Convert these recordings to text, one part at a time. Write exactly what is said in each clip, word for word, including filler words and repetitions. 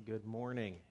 Good morning.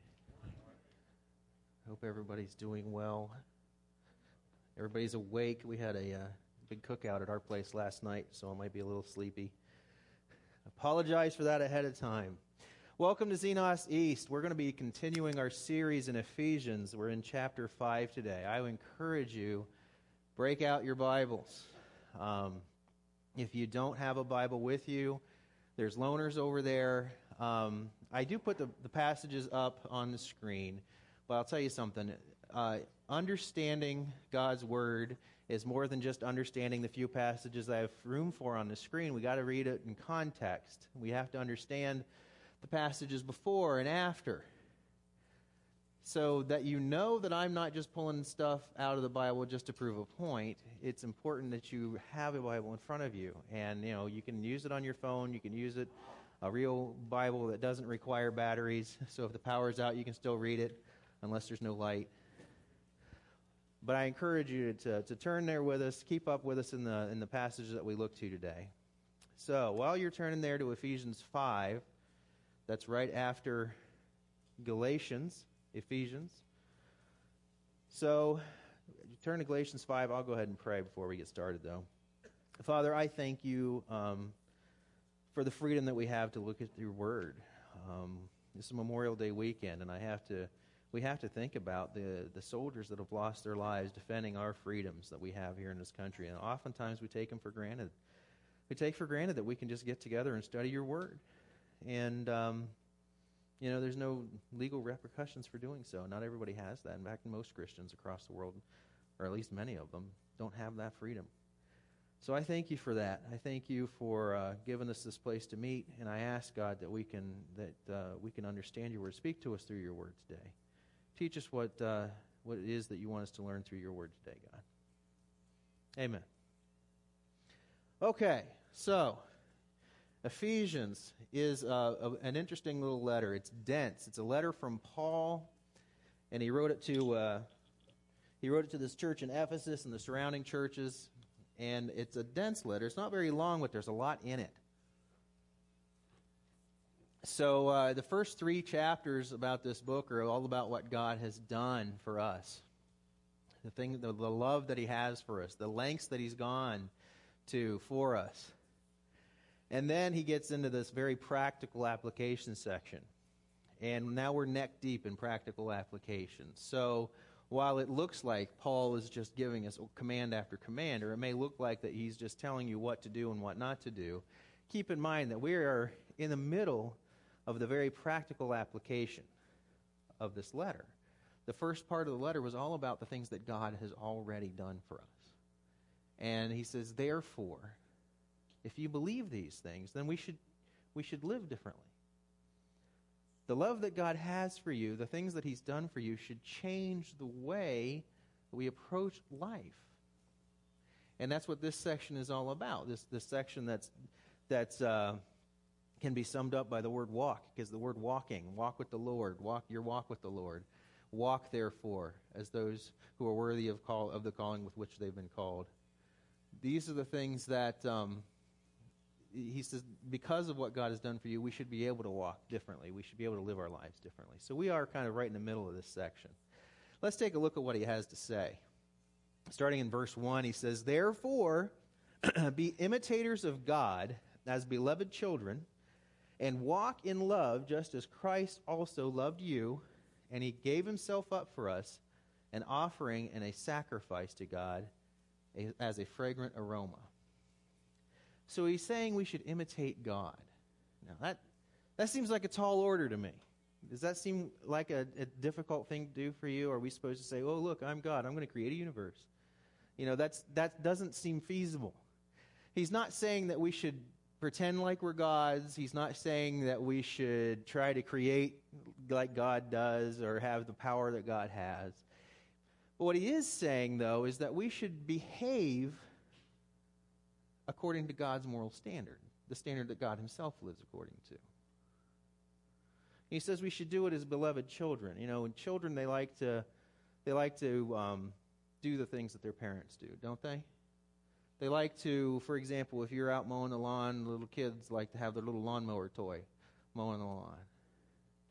Hope everybody's doing well. Everybody's awake. We had a uh, big cookout at our place last night, so I might be a little sleepy. Apologize for that ahead of time. Welcome to Xenos East. We're going to be continuing our series in Ephesians. We're in chapter five today. I would encourage you, break out your Bibles. Um, if you don't have a Bible with you, there's loaners over there. Um, I do put the, the passages up on the screen, but I'll tell you something. Uh, understanding God's Word is more than just understanding the few passages I have room for on the screen. We got to read it in context. We have to understand the passages before and after, so that you know that I'm not just pulling stuff out of the Bible just to prove a point. It's important that you have a Bible in front of you, and you know you can use it on your phone. You can use it a real Bible that doesn't require batteries. So if the power's out, you can still read it, unless there's no light. But I encourage you to to turn there with us. Keep up with us in the in the passages that we look to today. So while you're turning there to Ephesians five, that's right after Galatians. Ephesians. So, you turn to Galatians five. I'll go ahead and pray before we get started, though. Father, I thank you um, for the freedom that we have to look at your Word. Um, this is Memorial Day weekend, and I have to. We have to think about the the soldiers that have lost their lives defending our freedoms that we have here in this country, and oftentimes we take them for granted. We take for granted that we can just get together and study your Word, and um, You know, there's no legal repercussions for doing so. Not everybody has that. In fact, most Christians across the world, or at least many of them, don't have that freedom. So I thank you for that. I thank you for uh, giving us this place to meet, and I ask, God, that we can that uh, we can understand your word. Speak to us through your word today. Teach us what uh, what it is that you want us to learn through your word today, God. Amen. Okay, so Ephesians is uh, a, an interesting little letter. It's dense. It's a letter from Paul, and he wrote it to uh, he wrote it to this church in Ephesus and the surrounding churches. And it's a dense letter. It's not very long, but there's a lot in it. So uh, the first three chapters about this book are all about what God has done for us, the thing, the, the love that He has for us, the lengths that He's gone to for us. And then he gets into this very practical application section. And now we're neck deep in practical application. So while it looks like Paul is just giving us command after command, or it may look like that he's just telling you what to do and what not to do, keep in mind that we are in the middle of the very practical application of this letter. The first part of the letter was all about the things that God has already done for us. And he says, therefore, if you believe these things, then we should we should live differently. The love that God has for you, the things that He's done for you, should change the way we approach life. And that's what this section is all about. This this section that's that's uh, can be summed up by the word walk, because the word walking, walk with the Lord, walk your walk with the Lord. Walk therefore as those who are worthy of call of the calling with which they've been called. These are the things that um, he says, because of what God has done for you, we should be able to walk differently. We should be able to live our lives differently. So we are kind of right in the middle of this section. Let's take a look at what he has to say. Starting in verse one, he says, therefore, be imitators of God as beloved children, and walk in love just as Christ also loved you, and He gave Himself up for us, an offering and a sacrifice to God as a fragrant aroma. So he's saying we should imitate God. Now that that seems like a tall order to me. Does that seem like a, a difficult thing to do for you? Or are we supposed to say, oh, look, I'm God. I'm going to create a universe. You know, that's that doesn't seem feasible. He's not saying that we should pretend like we're gods. He's not saying that we should try to create like God does or have the power that God has. But what he is saying, though, is that we should behave according to God's moral standard, the standard that God Himself lives according to. He says we should do it as beloved children. You know, and children, they like to they like to um, do the things that their parents do, don't they? They like to, for example, if you're out mowing the lawn, little kids like to have their little lawnmower toy mowing the lawn.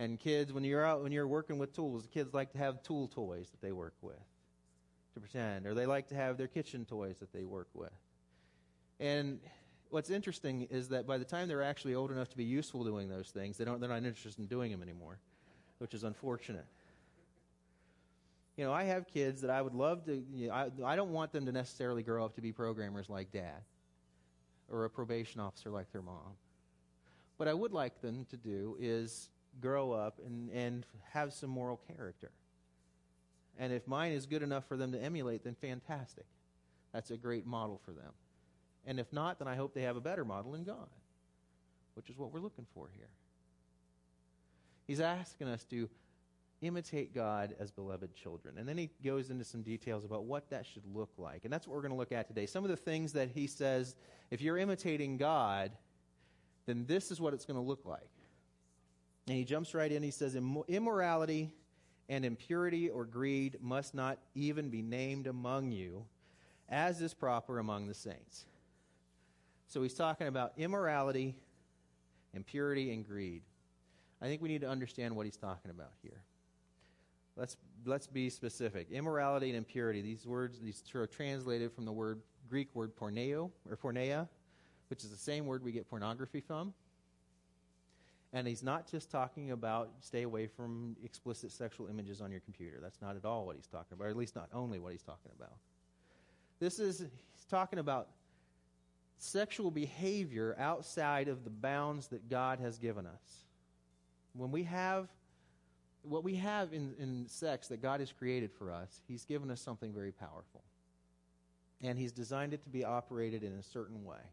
And kids, when you're out, when you're working with tools, kids like to have tool toys that they work with to pretend, or they like to have their kitchen toys that they work with. And what's interesting is that by the time they're actually old enough to be useful doing those things, they don't, they're not interested in doing them anymore, which is unfortunate. You know, I have kids that I would love to, you know, I, I don't want them to necessarily grow up to be programmers like Dad or a probation officer like their mom. What I would like them to do is grow up and, and have some moral character. And if mine is good enough for them to emulate, then fantastic. That's a great model for them. And if not, then I hope they have a better model in God, which is what we're looking for here. He's asking us to imitate God as beloved children. And then he goes into some details about what that should look like. And that's what we're going to look at today. Some of the things that he says, if you're imitating God, then this is what it's going to look like. And he jumps right in. He says, immorality and impurity or greed must not even be named among you, as is proper among the saints. So he's talking about immorality, impurity, and greed. I think we need to understand what he's talking about here. Let's let's be specific. Immorality and impurity. These words, these are translated from the word Greek word porneo or porneia, which is the same word we get pornography from. And he's not just talking about stay away from explicit sexual images on your computer. That's not at all what he's talking about, or at least not only what he's talking about. This is, he's talking about sexual behavior outside of the bounds that God has given us. When we have, what we have in, in sex that God has created for us, he's given us something very powerful. And he's designed it to be operated in a certain way.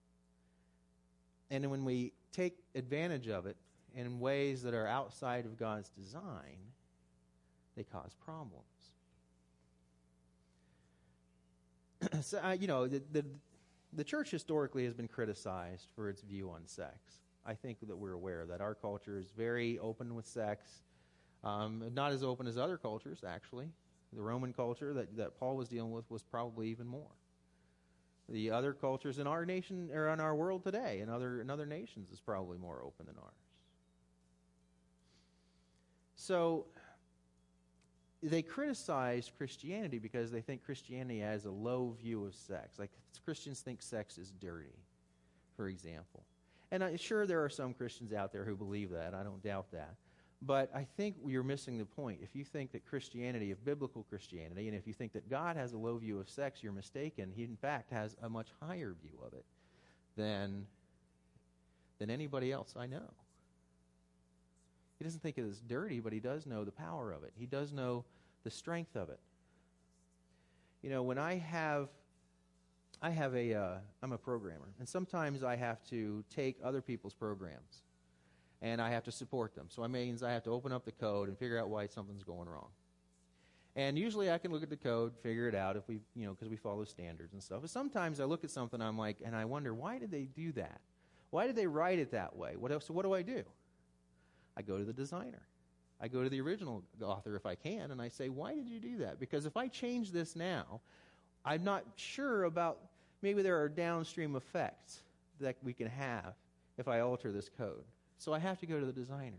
And when we take advantage of it in ways that are outside of God's design, they cause problems. so, uh, you know, the, the the church historically has been criticized for its view on sex. I think that we're aware that our culture is very open with sex, um, not as open as other cultures, actually. The Roman culture that, that Paul was dealing with was probably even more. The other cultures in our nation, or in our world today, and other in other nations, is probably more open than ours. So they criticize Christianity because they think Christianity has a low view of sex. Like Christians think sex is dirty, for example. And I'm sure there are some Christians out there who believe that. I don't doubt that. But I think you're missing the point. If you think that Christianity, of biblical Christianity, and if you think that God has a low view of sex, you're mistaken. He, in fact, has a much higher view of it than, than anybody else I know. He doesn't think it is dirty, but he does know the power of it. He does know the strength of it. You know, when I have, I have a, uh, I'm a programmer, and sometimes I have to take other people's programs, and I have to support them. So it means I have to open up the code and figure out why something's going wrong. And usually I can look at the code, figure it out if we, you know, because we follow standards and stuff. But sometimes I look at something, I'm like, and I wonder, why did they do that? Why did they write it that way? What else? So what do I do? I go to the designer. I go to the original author if I can, and I say, why did you do that? Because if I change this now, I'm not sure about, maybe there are downstream effects that we can have if I alter this code. So I have to go to the designer.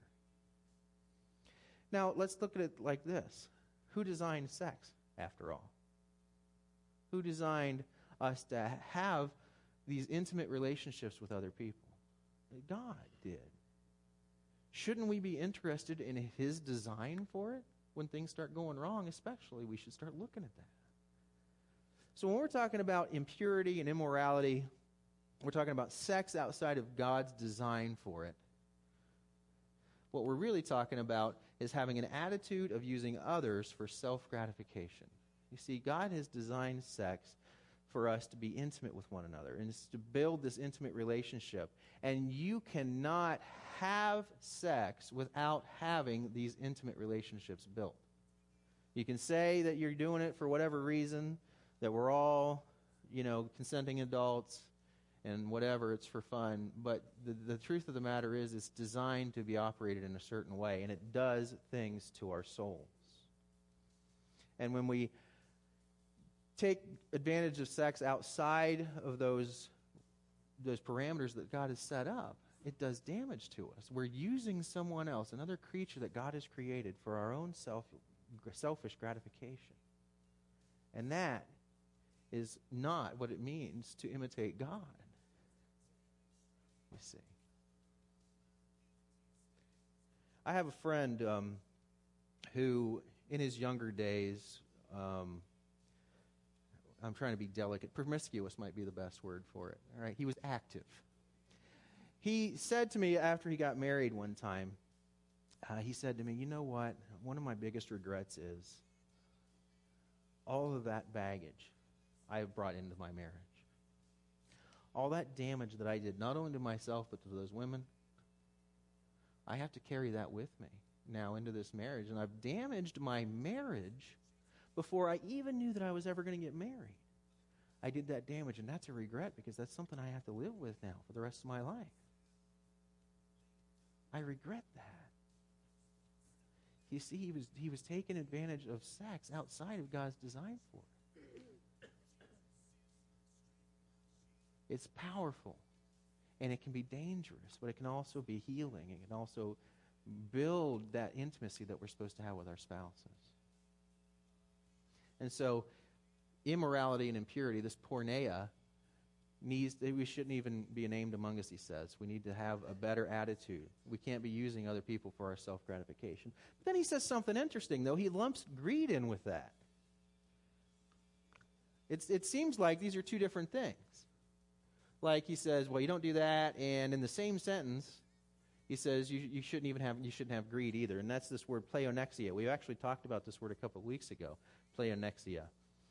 Now, let's look at it like this. Who designed sex, after all? Who designed us to have these intimate relationships with other people? God did. Shouldn't we be interested in his design for it? When things start going wrong, especially, we should start looking at that. So when we're talking about impurity and immorality, we're talking about sex outside of God's design for it. What we're really talking about is having an attitude of using others for self-gratification. You see, God has designed sex for us to be intimate with one another, and it's to build this intimate relationship. And you cannot have sex without having these intimate relationships built. You can say that you're doing it for whatever reason, that we're all, you know, consenting adults, and whatever, it's for fun. But the, the truth of the matter is it's designed to be operated in a certain way, and it does things to our souls. And when we take advantage of sex outside of those, those parameters that God has set up, it does damage to us. We're using someone else, another creature that God has created, for our own self, selfish gratification. And that is not what it means to imitate God. You see. I have a friend um, who, in his younger days, um, I'm trying to be delicate, promiscuous might be the best word for it. All right, he was active. He said to me after he got married one time, uh, he said to me, you know what, one of my biggest regrets is all of that baggage I have brought into my marriage. All that damage that I did, not only to myself, but to those women, I have to carry that with me now into this marriage. And I've damaged my marriage before I even knew that I was ever going to get married. I did that damage, and that's a regret because that's something I have to live with now for the rest of my life. I regret that. You see, he was he was taking advantage of sex outside of God's design for it. It's powerful, and it can be dangerous, but it can also be healing. It can also build that intimacy that we're supposed to have with our spouses. And so, immorality and impurity, this porneia, needs, we shouldn't even be named among us, he says. We need to have a better attitude. We can't be using other people for our self-gratification. But then he says something interesting, though. He lumps greed in with that. It's, it seems like these are two different things. Like he says, well, you don't do that, and in the same sentence, he says you, you shouldn't even have you shouldn't have greed either. And that's this word pleonexia. We actually talked about this word a couple of weeks ago. Pleonexia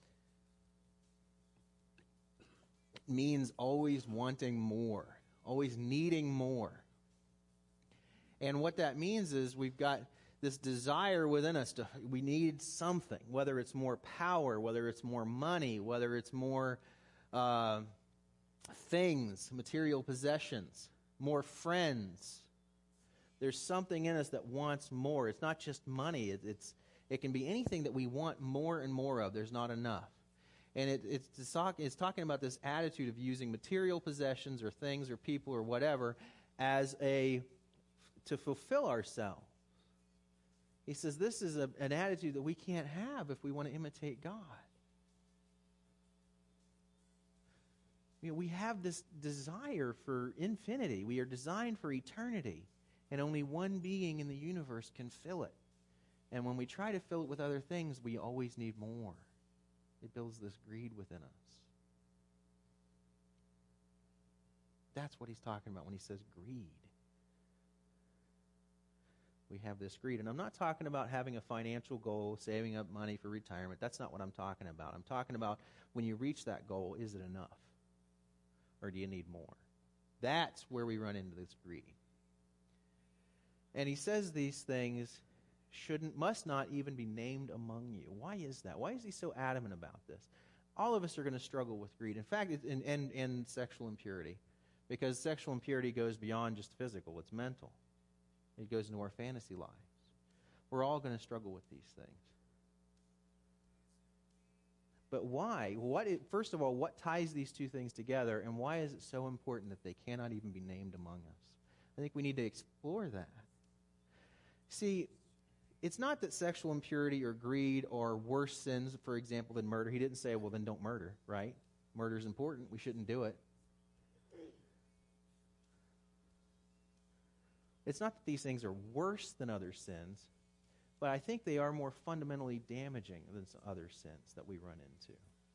means always wanting more, always needing more. And what that means is we've got this desire within us to, we need something, whether it's more power, whether it's more money, whether it's more uh, things, material possessions, more friends. There's something in us that wants more. It's not just money. It, it's it can be anything that we want more and more of. There's not enough. And it, it's, talk, it's talking about this attitude of using material possessions or things or people or whatever as a, to fulfill ourselves. He says this is a, an attitude that we can't have if we want to imitate God. You know, we have this desire for infinity. We are designed for eternity. And only one being in the universe can fill it. And when we try to fill it with other things, we always need more. It builds this greed within us. That's what he's talking about when he says greed. We have this greed. And I'm not talking about having a financial goal, saving up money for retirement. That's not what I'm talking about. I'm talking about when you reach that goal, is it enough? Or do you need more? That's where we run into this greed. And he says these things shouldn't, must not even be named among you. Why is that? Why is he so adamant about this? All of us are going to struggle with greed. In fact, it's in, in, in sexual impurity, because sexual impurity goes beyond just physical. It's mental. It goes into our fantasy lives. We're all going to struggle with these things. But why? What? It, first of all, what ties these two things together, and why is it so important that they cannot even be named among us? I think we need to explore that. See, it's not that sexual impurity or greed are worse sins, for example, than murder. He didn't say, well, then don't murder, right? Murder is important. We shouldn't do it. It's not that these things are worse than other sins, but I think they are more fundamentally damaging than some other sins that we run into.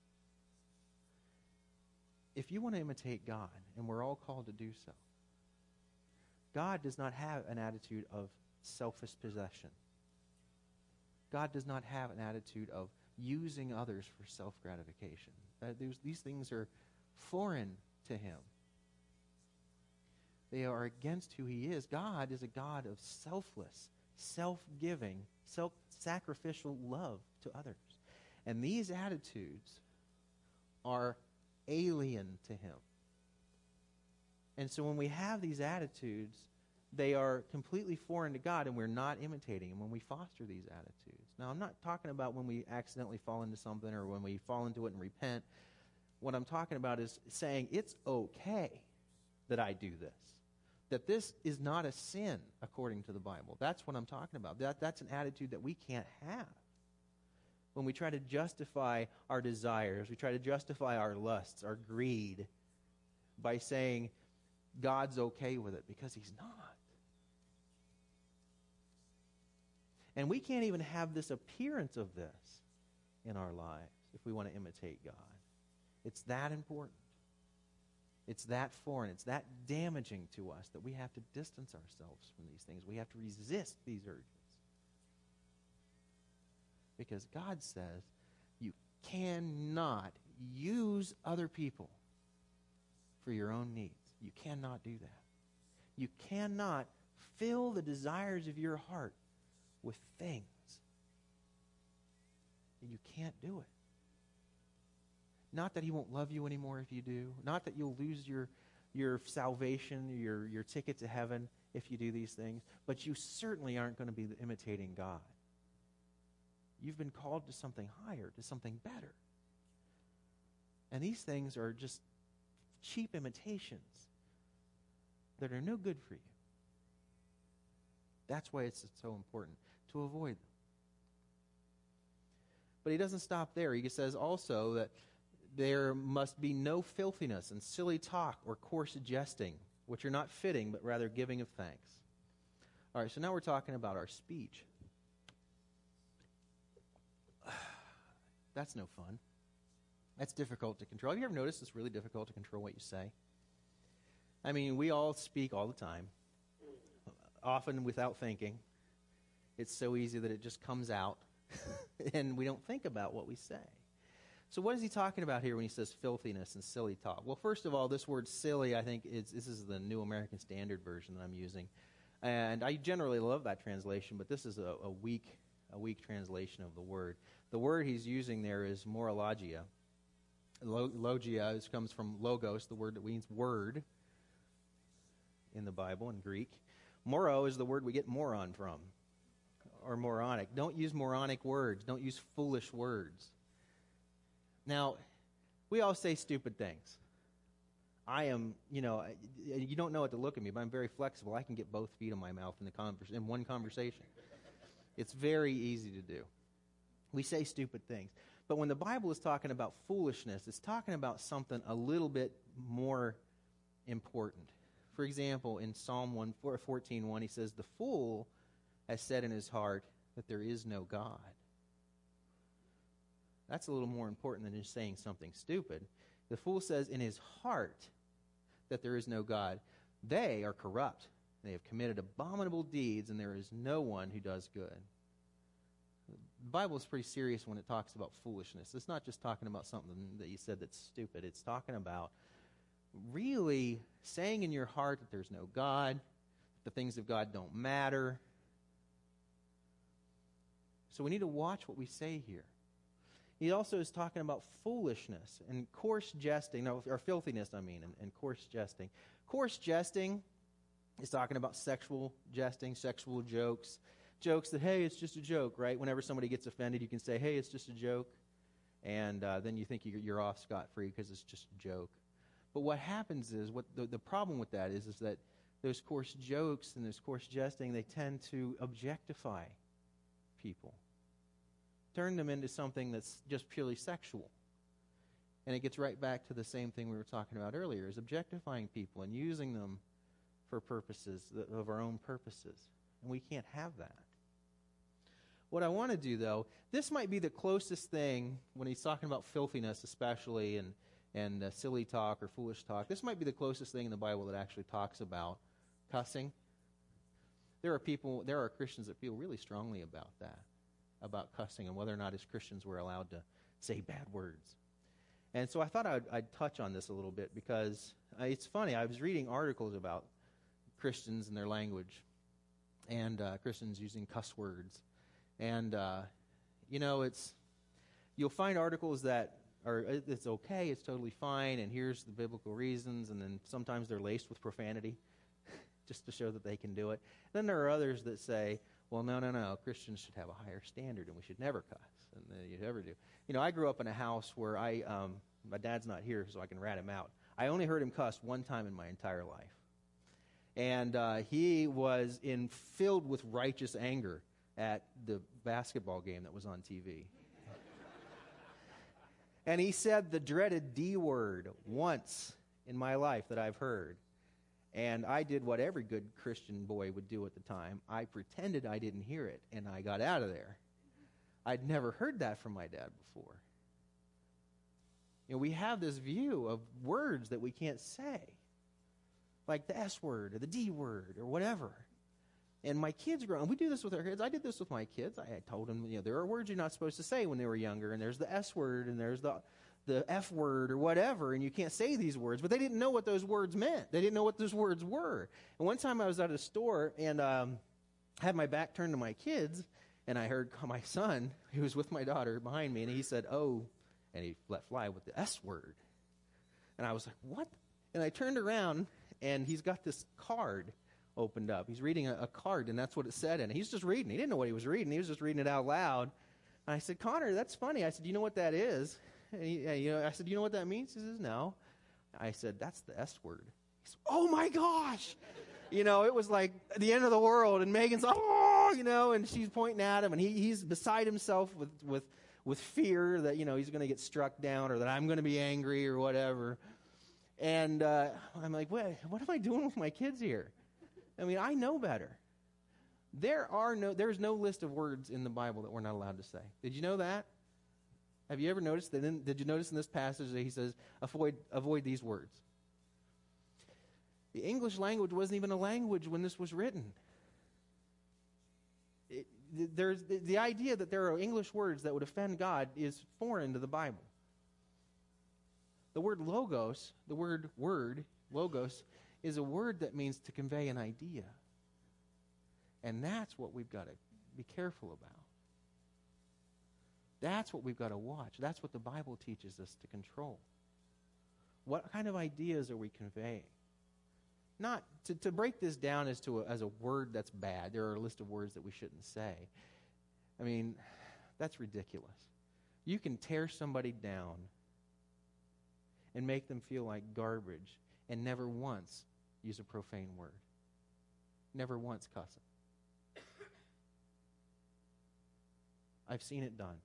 If you want to imitate God, and we're all called to do so, God does not have an attitude of selfish possession. God does not have an attitude of using others for self-gratification. Uh, these, these things are foreign to him. They are against who he is. God is a God of selfless, self-giving, self-sacrificial love to others. And these attitudes are alien to him. And so when we have these attitudes, they are completely foreign to God, and we're not imitating him when we foster these attitudes. Now, I'm not talking about when we accidentally fall into something or when we fall into it and repent. What I'm talking about is saying it's okay that I do this. that this is not a sin according to the Bible. That's what I'm talking about. That, that's an attitude that we can't have. When we try to justify our desires, we try to justify our lusts, our greed, by saying God's okay with it, because he's not. And we can't even have this appearance of this in our lives if we want to imitate God. It's that important. It's that foreign. It's that damaging to us that we have to distance ourselves from these things. We have to resist these urges. Because God says you cannot use other people for your own needs. You cannot do that. You cannot fill the desires of your heart with things. You can't do it. Not that he won't love you anymore if you do. Not that you'll lose your, your salvation, your, your ticket to heaven if you do these things. But you certainly aren't going to be imitating God. You've been called to something higher, to something better. And these things are just cheap imitations that are no good for you. That's why it's so important to avoid them. But he doesn't stop there. He says also that there must be no filthiness and silly talk or coarse jesting, which are not fitting, but rather giving of thanks. All right, so now we're talking about our speech. That's no fun. That's difficult to control. Have you ever noticed it's really difficult to control what you say? I mean, we all speak all the time, often without thinking. It's so easy that it just comes out, and we don't think about what we say. So what is he talking about here when he says filthiness and silly talk? Well, first of all, this word silly, I think, is, this is the New American Standard Version that I'm using. And I generally love that translation, but this is a, a weak a weak translation of the word. The word he's using there is morologia. Logia is, comes from logos, the word that means word in the Bible in Greek. Moro is the word we get moron from, or moronic. Don't use moronic words. Don't use foolish words. Now, we all say stupid things. I am, you know, you don't know what to look at me, but I'm very flexible. I can get both feet in my mouth in, the converse, in one conversation. It's very easy to do. We say stupid things. But when the Bible is talking about foolishness, it's talking about something a little bit more important. For example, in Psalm one fourteen one, he says, "The fool has said in his heart that there is no God." That's a little more important than just saying something stupid. The fool says in his heart that there is no God. They are corrupt. They have committed abominable deeds, and there is no one who does good. The Bible is pretty serious when it talks about foolishness. It's not just talking about something that you said that's stupid. It's talking about really saying in your heart that there's no God, the things of God don't matter. So we need to watch what we say here. He also is talking about foolishness and coarse jesting, no, or filthiness, I mean, and, and coarse jesting. Coarse jesting is talking about sexual jesting, sexual jokes, jokes that, hey, it's just a joke, right? Whenever somebody gets offended, you can say, hey, it's just a joke, and uh, then you think you're, you're off scot-free because it's just a joke. But what happens is, what the, the problem with that is, is that those coarse jokes and those coarse jesting, they tend to objectify people. Turn them into something that's just purely sexual. And it gets right back to the same thing we were talking about earlier, is objectifying people and using them for purposes, of our own purposes. And we can't have that. What I want to do, though, this might be the closest thing, when he's talking about filthiness especially, and, and uh, silly talk or foolish talk, this might be the closest thing in the Bible that actually talks about cussing. There are people, there are Christians that feel really strongly about that, about cussing and whether or not as Christians we're allowed to say bad words. And so I thought I'd, I'd touch on this a little bit because uh, it's funny. I was reading articles about Christians and their language and uh, Christians using cuss words. And, uh, you know, it's you'll find articles that are, it's okay, it's totally fine, and here's the biblical reasons, and then sometimes they're laced with profanity just to show that they can do it. Then there are others that say, well, no, no, no, Christians should have a higher standard, and we should never cuss, and uh, you never do. You know, I grew up in a house where I, um, my dad's not here, so I can rat him out. I only heard him cuss one time in my entire life. And uh, he was in filled with righteous anger at the basketball game that was on T V. And he said the dreaded D word once in my life that I've heard. And I did what every good Christian boy would do at the time. I pretended I didn't hear it, and I got out of there. I'd never heard that from my dad before. You know, we have this view of words that we can't say, like the S word or the D word or whatever. And my kids grow up. We do this with our kids. I did this with my kids. I told them, you know, there are words you're not supposed to say when they were younger, and there's the S word, and there's the the F word or whatever, and you can't say these words. But they didn't know what those words meant. They didn't know what those words were. And one time I was at a store, and um, had my back turned to my kids, and I heard my son, who was with my daughter, behind me, and he said, "Oh," and he let fly with the S word. And I was like, "What?" And I turned around, and he's got this card opened up. He's reading a, a card, and that's what it said in it. He's just reading. He didn't know what he was reading. He was just reading it out loud. And I said, "Connor, that's funny." I said, "Do you know what that is?" And he, uh, you know, I said, "Do you know what that means?" He says, "No." I said, "That's the S word." He said, "Oh my gosh!" You know, it was like the end of the world. And Megan's, "Oh," you know, and she's pointing at him, and he, he's beside himself with with with fear that, you know, he's going to get struck down, or that I'm going to be angry or whatever. And uh, I'm like, "What? What am I doing with my kids here?" I mean, I know better. There are no, there's no list of words in the Bible that we're not allowed to say. Did you know that? Have you ever noticed that? In, did you notice in this passage that he says, avoid, avoid these words? The English language wasn't even a language when this was written. It, there's the, the idea that there are English words that would offend God is foreign to the Bible. The word logos, the word word, logos, is a word that means to convey an idea. And that's what we've got to be careful about. That's what we've got to watch. That's what the Bible teaches us to control. What kind of ideas are we conveying? Not to, to break this down as to a, as a word that's bad. There are a list of words that we shouldn't say. I mean, that's ridiculous. You can tear somebody down and make them feel like garbage and never once use a profane word. Never once cuss them. I've seen it done.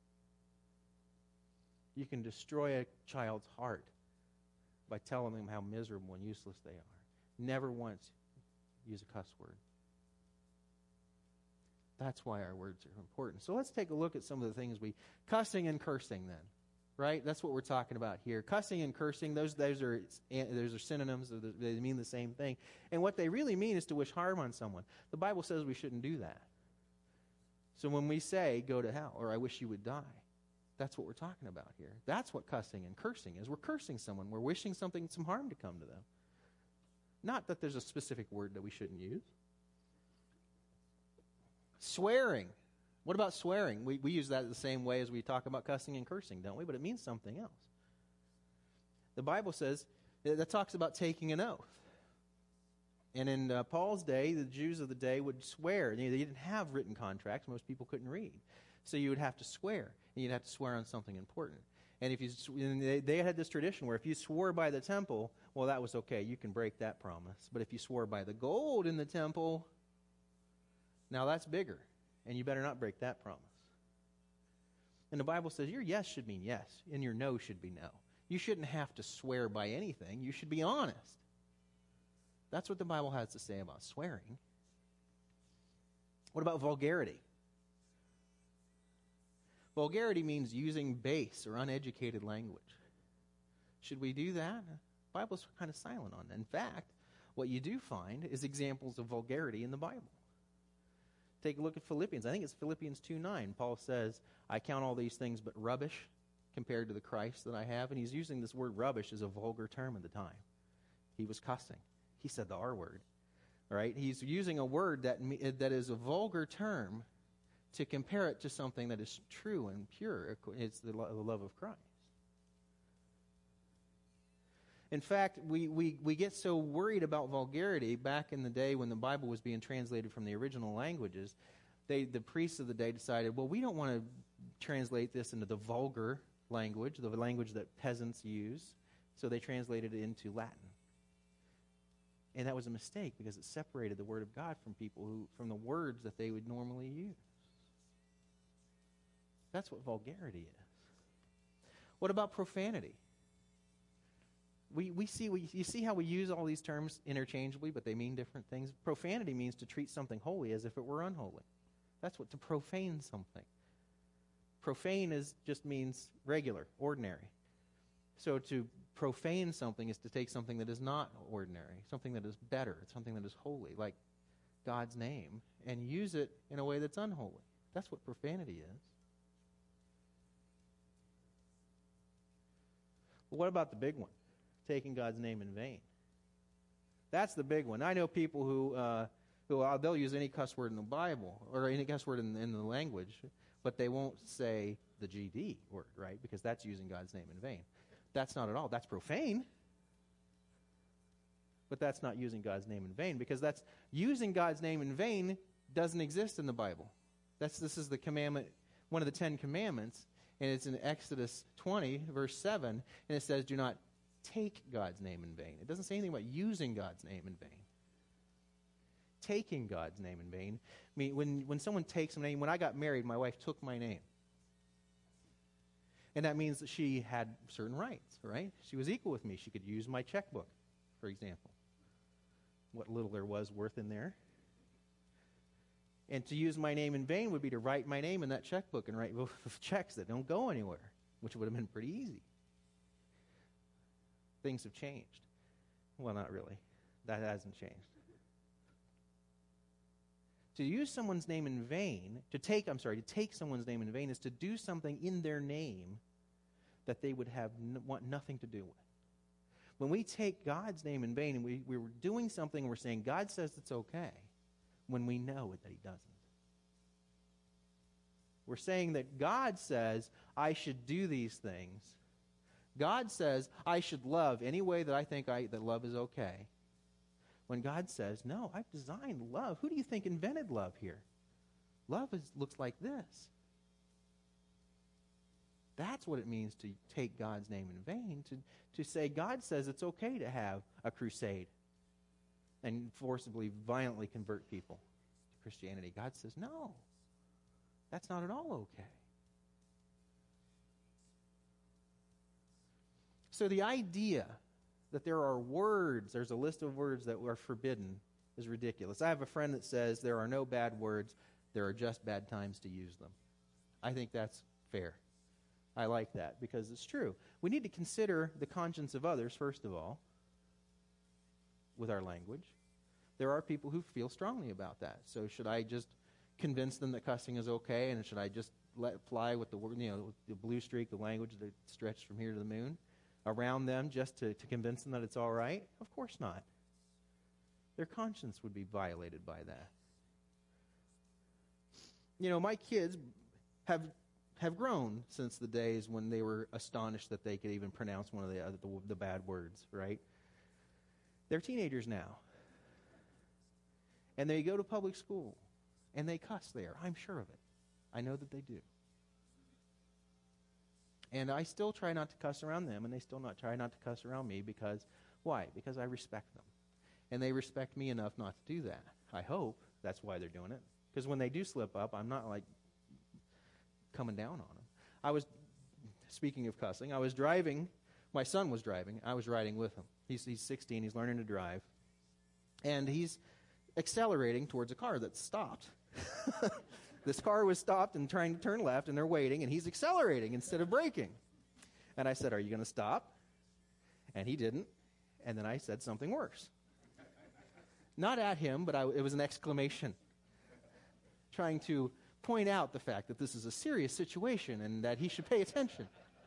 You can destroy a child's heart by telling them how miserable and useless they are. Never once use a cuss word. That's why our words are important. So let's take a look at some of the things we... Cussing and cursing then. Right? That's what we're talking about here. Cussing and cursing, those those are those are synonyms. They mean the same thing. And what they really mean is to wish harm on someone. The Bible says we shouldn't do that. So when we say, "Go to hell," or "I wish you would die," that's what we're talking about here. That's what cussing and cursing is. We're cursing someone. We're wishing something, some harm to come to them. Not that there's a specific word that we shouldn't use. Swearing. What about swearing? We we use that the same way as we talk about cussing and cursing, don't we? But it means something else. The Bible says that, that talks about taking an oath. And in uh, Paul's day, the Jews of the day would swear. You know, they didn't have written contracts. Most people couldn't read. So you would have to swear. And you'd have to swear on something important. And if you, and they, they had this tradition where if you swore by the temple, well, that was okay. You can break that promise. But if you swore by the gold in the temple, now that's bigger. And you better not break that promise. And the Bible says your yes should mean yes, and your no should be no. You shouldn't have to swear by anything. You should be honest. That's what the Bible has to say about swearing. What about vulgarity? Vulgarity means using base or uneducated language. Should we do that? The Bible's kind of silent on that. In fact, what you do find is examples of vulgarity in the Bible. Take a look at Philippians. I think it's Philippians two nine. Paul says, "I count all these things but rubbish compared to the Christ that I have." And he's using this word rubbish as a vulgar term at the time. He was cussing. He said the R word. Right? He's using a word that that is a vulgar term to compare it to something that is true and pure. It's the love of Christ. In fact, we, we, we get so worried about vulgarity. Back in the day when the Bible was being translated from the original languages, they, the priests of the day decided, well, we don't want to translate this into the vulgar language, the language that peasants use, so they translated it into Latin. And that was a mistake because it separated the Word of God from people who, from the words that they would normally use. That's what vulgarity is. What about profanity? We we see we you see how we use all these terms interchangeably, but they mean different things. Profanity means to treat something holy as if it were unholy. That's what to profane something. Profane is just means regular, ordinary. So to profane something is to take something that is not ordinary, something that is better, something that is holy, like God's name, and use it in a way that's unholy. That's what profanity is. But what about the big one? Taking God's name in vain. That's the big one. I know people who, uh, who uh, they'll use any cuss word in the Bible, or any cuss word in, in the language, but they won't say the G D word, right? Because that's using God's name in vain. That's not at all. That's profane. But that's not using God's name in vain, because that's using God's name in vain doesn't exist in the Bible. That's this is the commandment, one of the Ten Commandments, and it's in Exodus twenty, verse seven, and it says, do not take God's name in vain. It doesn't say anything about using God's name in vain. Taking God's name in vain. I mean, when, when someone takes a name, when I got married, my wife took my name. And that means that she had certain rights, right? She was equal with me. She could use my checkbook, for example. What little there was worth in there. And to use my name in vain would be to write my name in that checkbook and write checks that don't go anywhere, which would have been pretty easy. Things have changed. Well, not really. That hasn't changed. To use someone's name in vain, to take, I'm sorry, to take someone's name in vain is to do something in their name that they would have n- want nothing to do with. When we take God's name in vain and we, we were doing something and we're saying, God says it's okay, when we know it that he doesn't. We're saying that God says, I should do these things. God says, I should love any way that I think I, that love is okay. When God says, no, I've designed love. Who do you think invented love here? Love is, looks like this. That's what it means to take God's name in vain, to, to say God says it's okay to have a crusade and forcibly, violently convert people to Christianity. God says, no, that's not at all okay. So the idea that there are words, there's a list of words that are forbidden, is ridiculous. I have a friend that says there are no bad words, there are just bad times to use them. I think that's fair. I like that because it's true. We need to consider the conscience of others, first of all, with our language. There are people who feel strongly about that. So should I just convince them that cussing is okay, and should I just let fly with the word, you know, the blue streak, the language that stretched from here to the moon around them just to, to convince them that it's all right? Of course not. Their conscience would be violated by that. You know, my kids have have grown since the days when they were astonished that they could even pronounce one of the, uh, the, the bad words, right? They're teenagers now. And they go to public school, and they cuss there. I'm sure of it. I know that they do. And I still try not to cuss around them, and they still not try not to cuss around me because, why? Because I respect them. And they respect me enough not to do that. I hope that's why they're doing it. Because when they do slip up, I'm not like coming down on them. I was, speaking of cussing, I was driving, my son was driving, I was riding with him. He's, he's sixteen, he's learning to drive. And he's accelerating towards a car that's stopped. This car was stopped and trying to turn left, and they're waiting, and he's accelerating instead of braking. And I said, are you going to stop? And he didn't. And then I said something worse. Not at him, but I, it was an exclamation. Trying to point out the fact that this is a serious situation and that he should pay attention.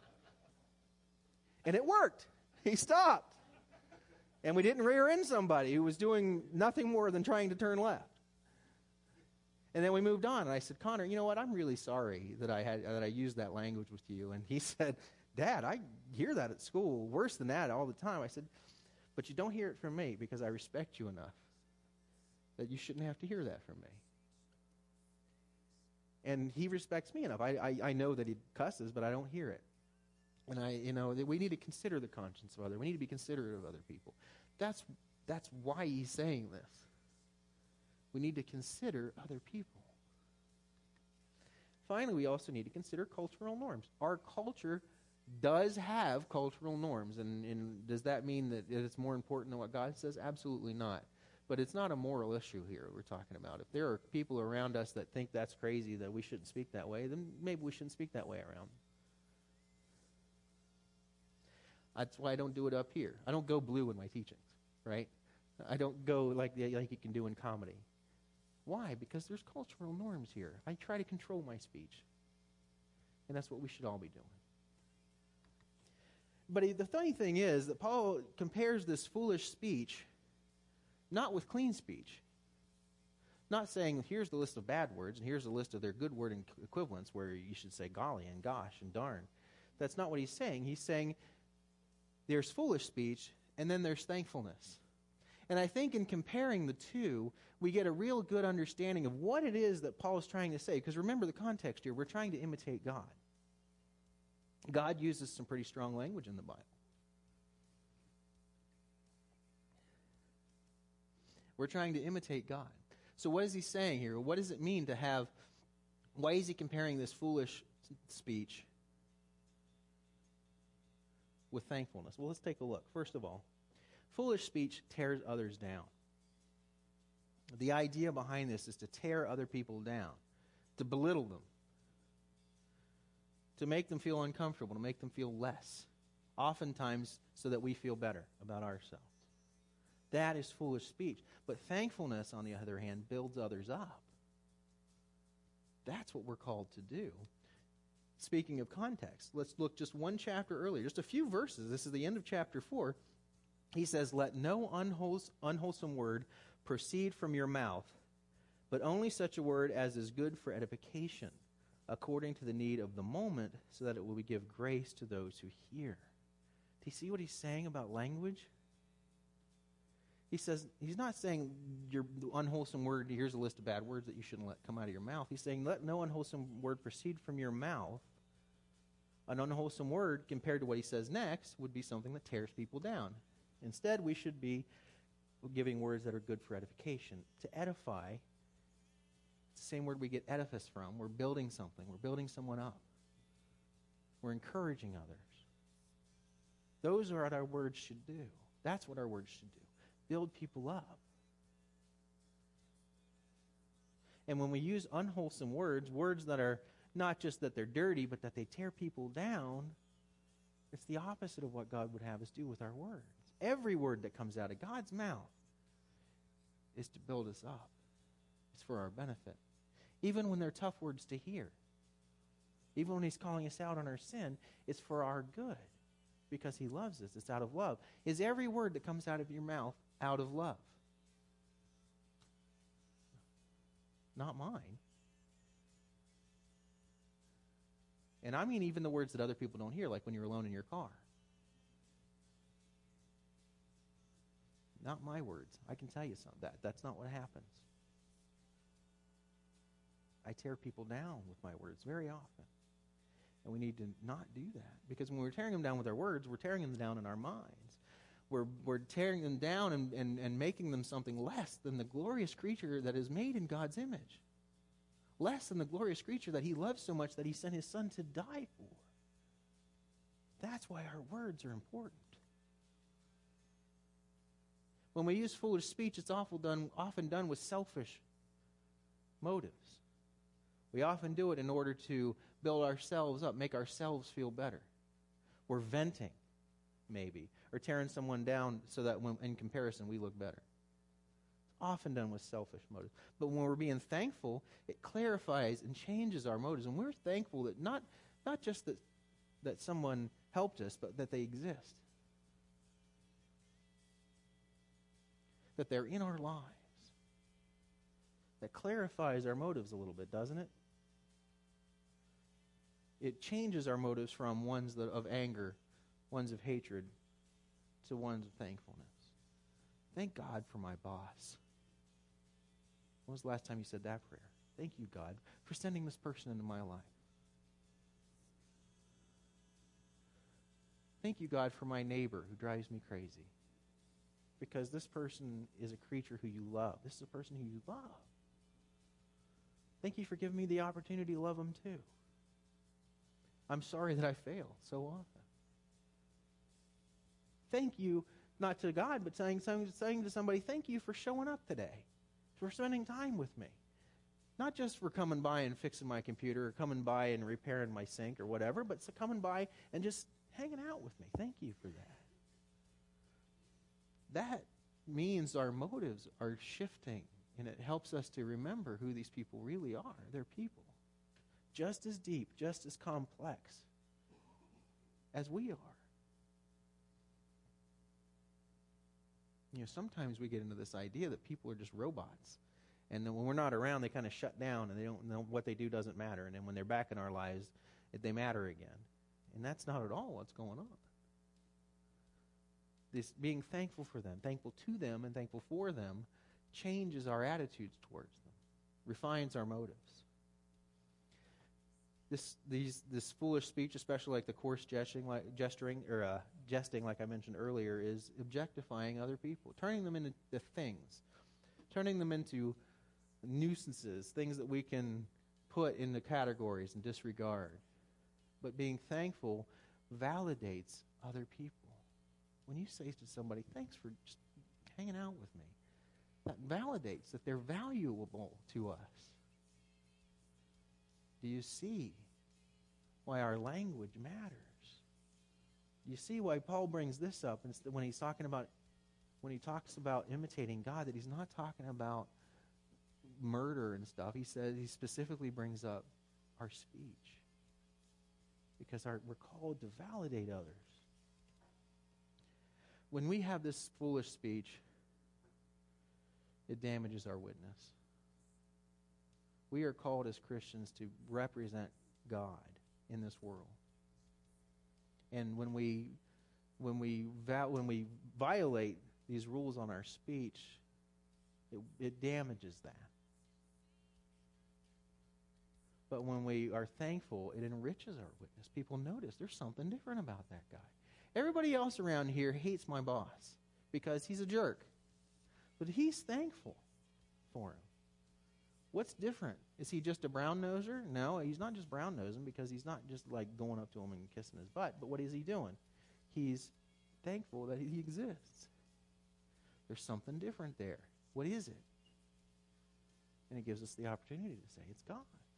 And it worked. He stopped. And we didn't rear end somebody who was doing nothing more than trying to turn left. And then we moved on, and I said, Connor, you know what? I'm really sorry that I had that I used that language with you. And he said, Dad, I hear that at school, worse than that all the time. I said, but you don't hear it from me because I respect you enough that you shouldn't have to hear that from me. And he respects me enough. I, I, I know that he cusses, but I don't hear it. And I, you know, we need to consider the conscience of others. We need to be considerate of other people. That's That's why he's saying this. We need to consider other people. Finally, we also need to consider cultural norms. Our culture does have cultural norms, and, and does that mean that it's more important than what God says? Absolutely not. But it's not a moral issue here we're talking about. If there are people around us that think that's crazy, that we shouldn't speak that way, then maybe we shouldn't speak that way around them. That's why I don't do it up here. I don't go blue in my teachings, right? I don't go like like you can do in comedy. Why? Because there's cultural norms here. I try to control my speech. And that's what we should all be doing. But he, the funny thing is that Paul compares this foolish speech not with clean speech. Not saying, here's the list of bad words, and here's a list of their good word equivalents where you should say golly and gosh and darn. That's not what he's saying. He's saying there's foolish speech, and then there's thankfulness. And I think in comparing the two, we get a real good understanding of what it is that Paul is trying to say. Because remember the context here. We're trying to imitate God. God uses some pretty strong language in the Bible. We're trying to imitate God. So what is he saying here? What does it mean to have, why is he comparing this foolish speech with thankfulness? Well, let's take a look. First of all, foolish speech tears others down. The idea behind this is to tear other people down, to belittle them, to make them feel uncomfortable, to make them feel less, oftentimes so that we feel better about ourselves. That is foolish speech. But thankfulness, on the other hand, builds others up. That's what we're called to do. Speaking of context, let's look just one chapter earlier, just a few verses. This is the end of chapter four. He says, let no unwholes- unwholesome word proceed from your mouth, but only such a word as is good for edification, according to the need of the moment, so that it will give grace to those who hear. Do you see what he's saying about language? He says, he's not saying your unwholesome word, here's a list of bad words that you shouldn't let come out of your mouth. He's saying, let no unwholesome word proceed from your mouth. An unwholesome word, compared to what he says next, would be something that tears people down. Instead, we should be giving words that are good for edification. To edify, it's the same word we get edifice from. We're building something. We're building someone up. We're encouraging others. Those are what our words should do. That's what our words should do. Build people up. And when we use unwholesome words, words that are not just that they're dirty, but that they tear people down, it's the opposite of what God would have us do with our words. Every word that comes out of God's mouth is to build us up. It's for our benefit. Even when they're tough words to hear. Even when he's calling us out on our sin, it's for our good. Because he loves us. It's out of love. Is every word that comes out of your mouth out of love? Not mine. And I mean even the words that other people don't hear, like when you're alone in your car. Not my words. I can tell you something. That, that's not what happens. I tear people down with my words very often. And we need to not do that. Because when we're tearing them down with our words, we're tearing them down in our minds. We're, we're tearing them down and, and, and making them something less than the glorious creature that is made in God's image. Less than the glorious creature that he loves so much that he sent his son to die for. That's why our words are important. When we use foolish speech, it's often done, often done with selfish motives. We often do it in order to build ourselves up, make ourselves feel better. We're venting, maybe, or tearing someone down so that when, in comparison we look better. It's often done with selfish motives. But when we're being thankful, it clarifies and changes our motives. And we're thankful that not, not just that, that someone helped us, but that they exist. That they're in our lives. That clarifies our motives a little bit, doesn't it? It changes our motives from ones that, of anger, ones of hatred, to ones of thankfulness. Thank God for my boss. When was the last time you said that prayer? Thank you, God, for sending this person into my life. Thank you, God, for my neighbor who drives me crazy. because this person is a creature who you love. This is a person who you love. Thank you for giving me the opportunity to love them too. I'm sorry that I fail so often. Thank you, not to God, but saying, saying, saying to somebody, thank you for showing up today, for spending time with me. Not just for coming by and fixing my computer or coming by and repairing my sink or whatever, but so coming by and just hanging out with me. Thank you for that. That means our motives are shifting, and it helps us to remember who these people really are. They're people. Just as deep, just as complex as we are. You know, sometimes we get into this idea that people are just robots. And then when we're not around, they kind of shut down, and they don't know what they do doesn't matter. And then when they're back in our lives, they matter again. And that's not at all what's going on. This being thankful for them, thankful to them, and thankful for them changes our attitudes towards them, refines our motives. This these this foolish speech, especially like the coarse gesturing, like gesturing or uh, jesting, like I mentioned earlier, is objectifying other people, turning them into things, turning them into nuisances, things that we can put into categories and disregard. But being thankful validates other people. When you say to somebody, thanks for just hanging out with me, that validates that they're valuable to us. Do you see why our language matters? You see why Paul brings this up when he's talking about, when he talks about imitating God, that he's not talking about murder and stuff. He says, he specifically brings up our speech. Because our, we're called to validate others. When we have this foolish speech, it damages our witness. We are called as Christians to represent God in this world. And when we when we va- when we violate these rules on our speech, it, it damages that. But when we are thankful, it enriches our witness. People notice there's something different about that guy. Everybody else around here hates my boss because he's a jerk. But he's thankful for him. What's different? Is he just a brown-noser? No, he's not just brown-nosing, because he's not just like going up to him and kissing his butt. But what is he doing? He's thankful that he exists. There's something different there. What is it? And it gives us the opportunity to say, it's God.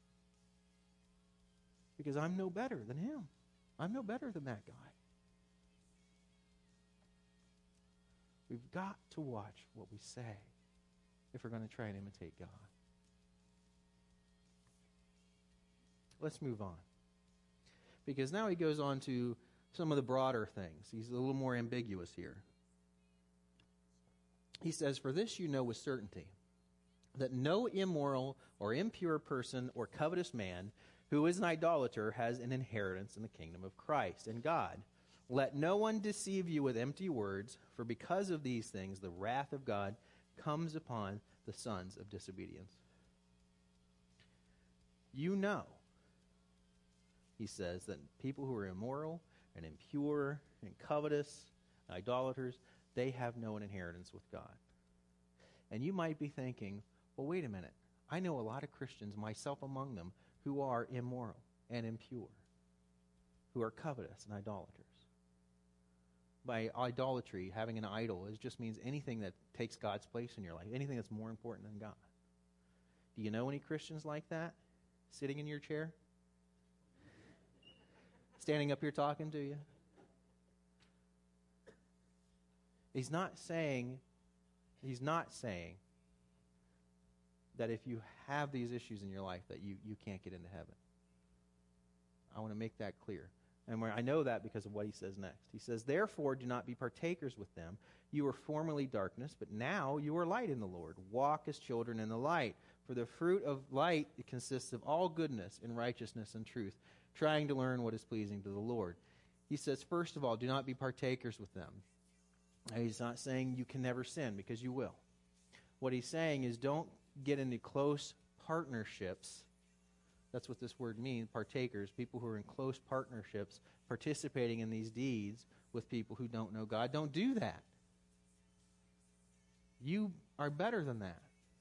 Because I'm no better than him. I'm no better than that guy. We've got to watch what we say if we're going to try and imitate God. Let's move on. Because now he goes on to some of the broader things. He's a little more ambiguous here. He says, "For this you know with certainty, that no immoral or impure person or covetous man who is an idolater has an inheritance in the kingdom of Christ and God. Let no one deceive you with empty words, for because of these things the wrath of God comes upon the sons of disobedience." You know, he says, that people who are immoral and impure and covetous, and idolaters, they have no inheritance with God. And you might be thinking, well, wait a minute. I know a lot of Christians, myself among them, who are immoral and impure, who are covetous and idolaters. By idolatry, having an idol, it just means anything that takes God's place in your life, anything that's more important than God. Do you know any Christians like that, sitting in your chair? Standing up here talking to you? He's not saying, he's not saying that if you have these issues in your life that you, you can't get into heaven. I want to make that clear. And where I know that because of what he says next. He says, "Therefore do not be partakers with them. You were formerly darkness, but now you are light in the Lord. Walk as children in the light. For the fruit of light it consists of all goodness and righteousness and truth, trying to learn what is pleasing to the Lord." He says, first of all, do not be partakers with them. Now, he's not saying you can never sin, because you will. What he's saying is don't get into close partnerships. That's what this word means, partakers, people who are in close partnerships, participating in these deeds with people who don't know God. Don't do that. You are better than that.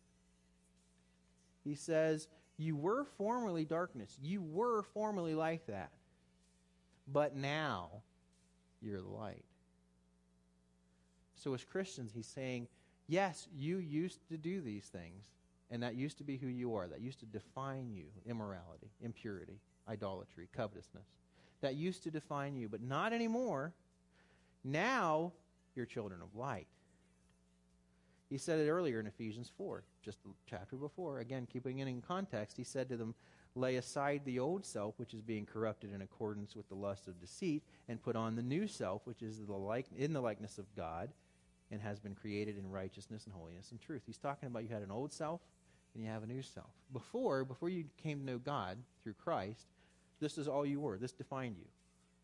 He says, you were formerly darkness. You were formerly like that. But now you're the light. So as Christians, he's saying, yes, you used to do these things, and that used to be who you are. That used to define you. Immorality, impurity, idolatry, covetousness. That used to define you, but not anymore. Now you're children of light. He said it earlier in Ephesians four, just the chapter before. Again, keeping it in context, he said to them, lay aside the old self, which is being corrupted in accordance with the lust of deceit, and put on the new self, which is the like, in the likeness of God, and has been created in righteousness and holiness and truth. He's talking about you had an old self, and you have a new self. Before, before you came to know God through Christ, this is all you were. This defined you.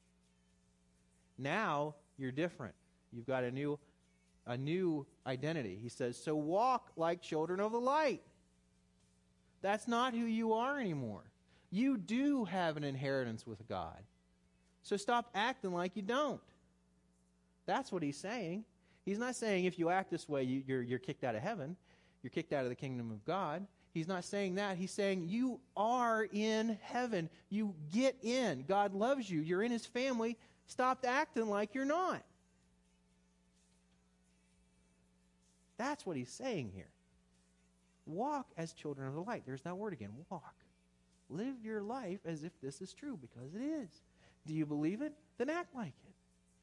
Now, you're different. You've got a new a new identity. He says, so walk like children of the light. That's not who you are anymore. You do have an inheritance with God. So stop acting like you don't. That's what he's saying. He's not saying if you act this way, you, you're, you're kicked out of heaven. You're kicked out of the kingdom of God. He's not saying that. He's saying you are in heaven. You get in. God loves you. You're in his family. Stop acting like you're not. That's what he's saying here. Walk as children of the light. There's that word again. Walk. Live your life as if this is true, because it is. Do you believe it? Then act like it.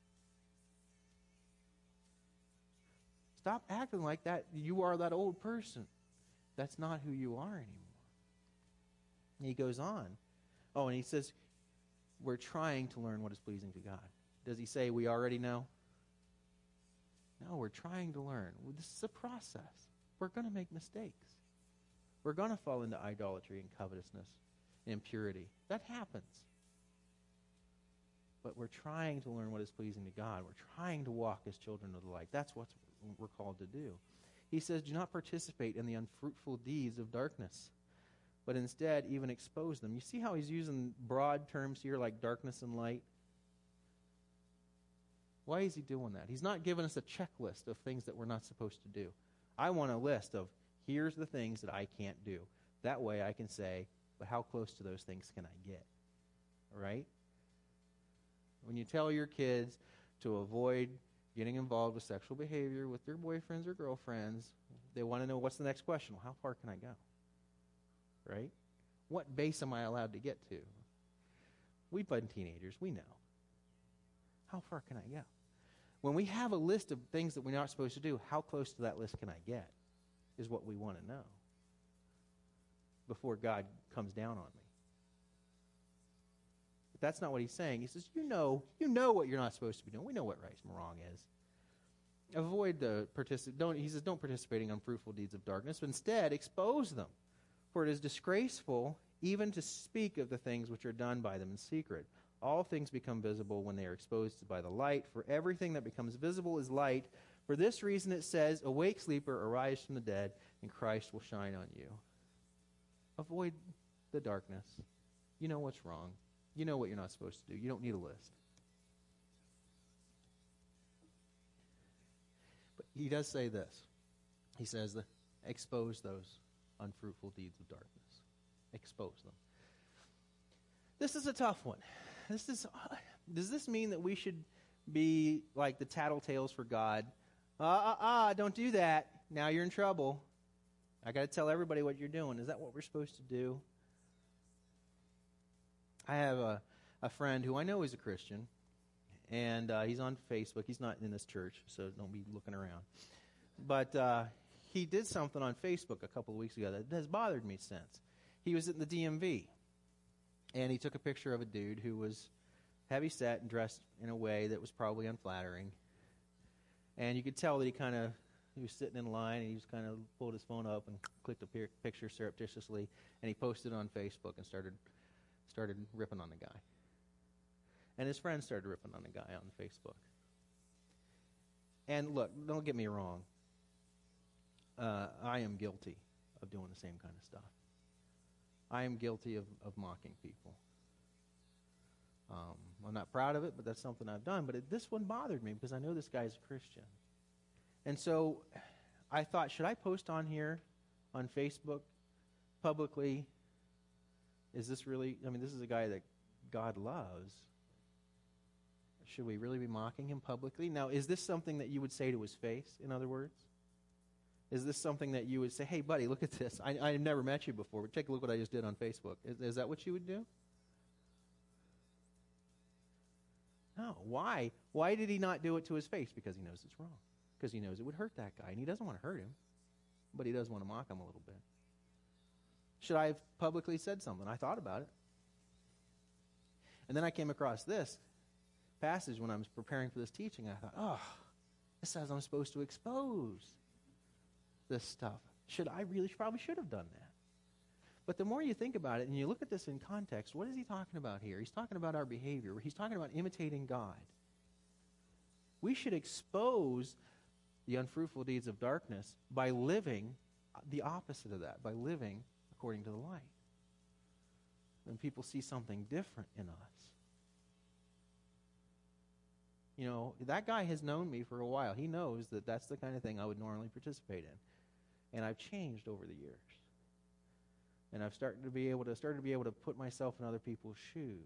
Stop acting like that. You are that old person. That's not who you are anymore. And he goes on. Oh, and he says, we're trying to learn what is pleasing to God. Does he say we already know? No, we're trying to learn. This is a process. We're going to make mistakes. We're going to fall into idolatry and covetousness and impurity. That happens. But we're trying to learn what is pleasing to God. We're trying to walk as children of the light. That's what we're called to do. He says, do not participate in the unfruitful deeds of darkness, but instead even expose them. You see how he's using broad terms here like darkness and light? Why is he doing that? He's not giving us a checklist of things that we're not supposed to do. I want a list of, here's the things that I can't do. That way I can say, but how close to those things can I get? All right? When you tell your kids to avoid getting involved with sexual behavior with their boyfriends or girlfriends, they want to know, what's the next question? Well, how far can I go? Right? What base am I allowed to get to? We've been teenagers. We know. How far can I go? When we have a list of things that we're not supposed to do, how close to that list can I get is what we want to know before God comes down on me. But that's not what he's saying. He says, you know, you know what you're not supposed to be doing. We know what right and wrong is. Avoid the particip- don't he says don't participating on fruitful deeds of darkness, but instead expose them. For it is disgraceful even to speak of the things which are done by them in secret. All things become visible when they are exposed by the light, for everything that becomes visible is light. For this reason it says, awake, sleeper, arise from the dead, and Christ will shine on you. Avoid the darkness. You know what's wrong. You know what you're not supposed to do. You don't need a list. But he does say this. He says, expose those unfruitful deeds of darkness. Expose them. This is a tough one. This is. Uh, does this mean that we should be like the tattletales for God? Uh, uh, uh, don't do that. Now you're in trouble. I got to tell everybody what you're doing. Is that what we're supposed to do? I have a, a friend who I know is a Christian, and uh, he's on Facebook. He's not in this church, so don't be looking around. But uh, he did something on Facebook a couple of weeks ago that has bothered me since. He was in the D M V. And he took a picture of a dude who was heavy set and dressed in a way that was probably unflattering. And you could tell that he kind of, he was sitting in line and he just kind of pulled his phone up and clicked a pi- picture surreptitiously. And he posted it on Facebook and started started ripping on the guy. And his friends started ripping on the guy on Facebook. And look, don't get me wrong. Uh, I am guilty of doing the same kind of stuff. I am guilty of, of mocking people. Um, I'm not proud of it, but that's something I've done. But it, this one bothered me because I know this guy's a Christian. And so I thought, should I post on here, on Facebook, publicly? Is this really, I mean, this is a guy that God loves. Should we really be mocking him publicly? Now, is this something that you would say to his face, in other words? Is this something that you would say, hey, buddy, look at this. I, I've never met you before, but take a look what I just did on Facebook. Is, is that what you would do? No. Why? Why did he not do it to his face? Because he knows it's wrong. Because he knows it would hurt that guy, and he doesn't want to hurt him, but he does want to mock him a little bit. Should I have publicly said something? I thought about it. And then I came across this passage when I was preparing for this teaching. I thought, oh, this says I'm supposed to expose this stuff. Should I really, probably should have done that. But the more you think about it and you look at this in context, what is he talking about here? He's talking about our behavior. He's talking about imitating God. We should expose the unfruitful deeds of darkness by living the opposite of that, by living according to the light. When people see something different in us. You know, that guy has known me for a while. He knows that that's the kind of thing I would normally participate in. And I've changed over the years. And I've started to be able to started to be able to put myself in other people's shoes.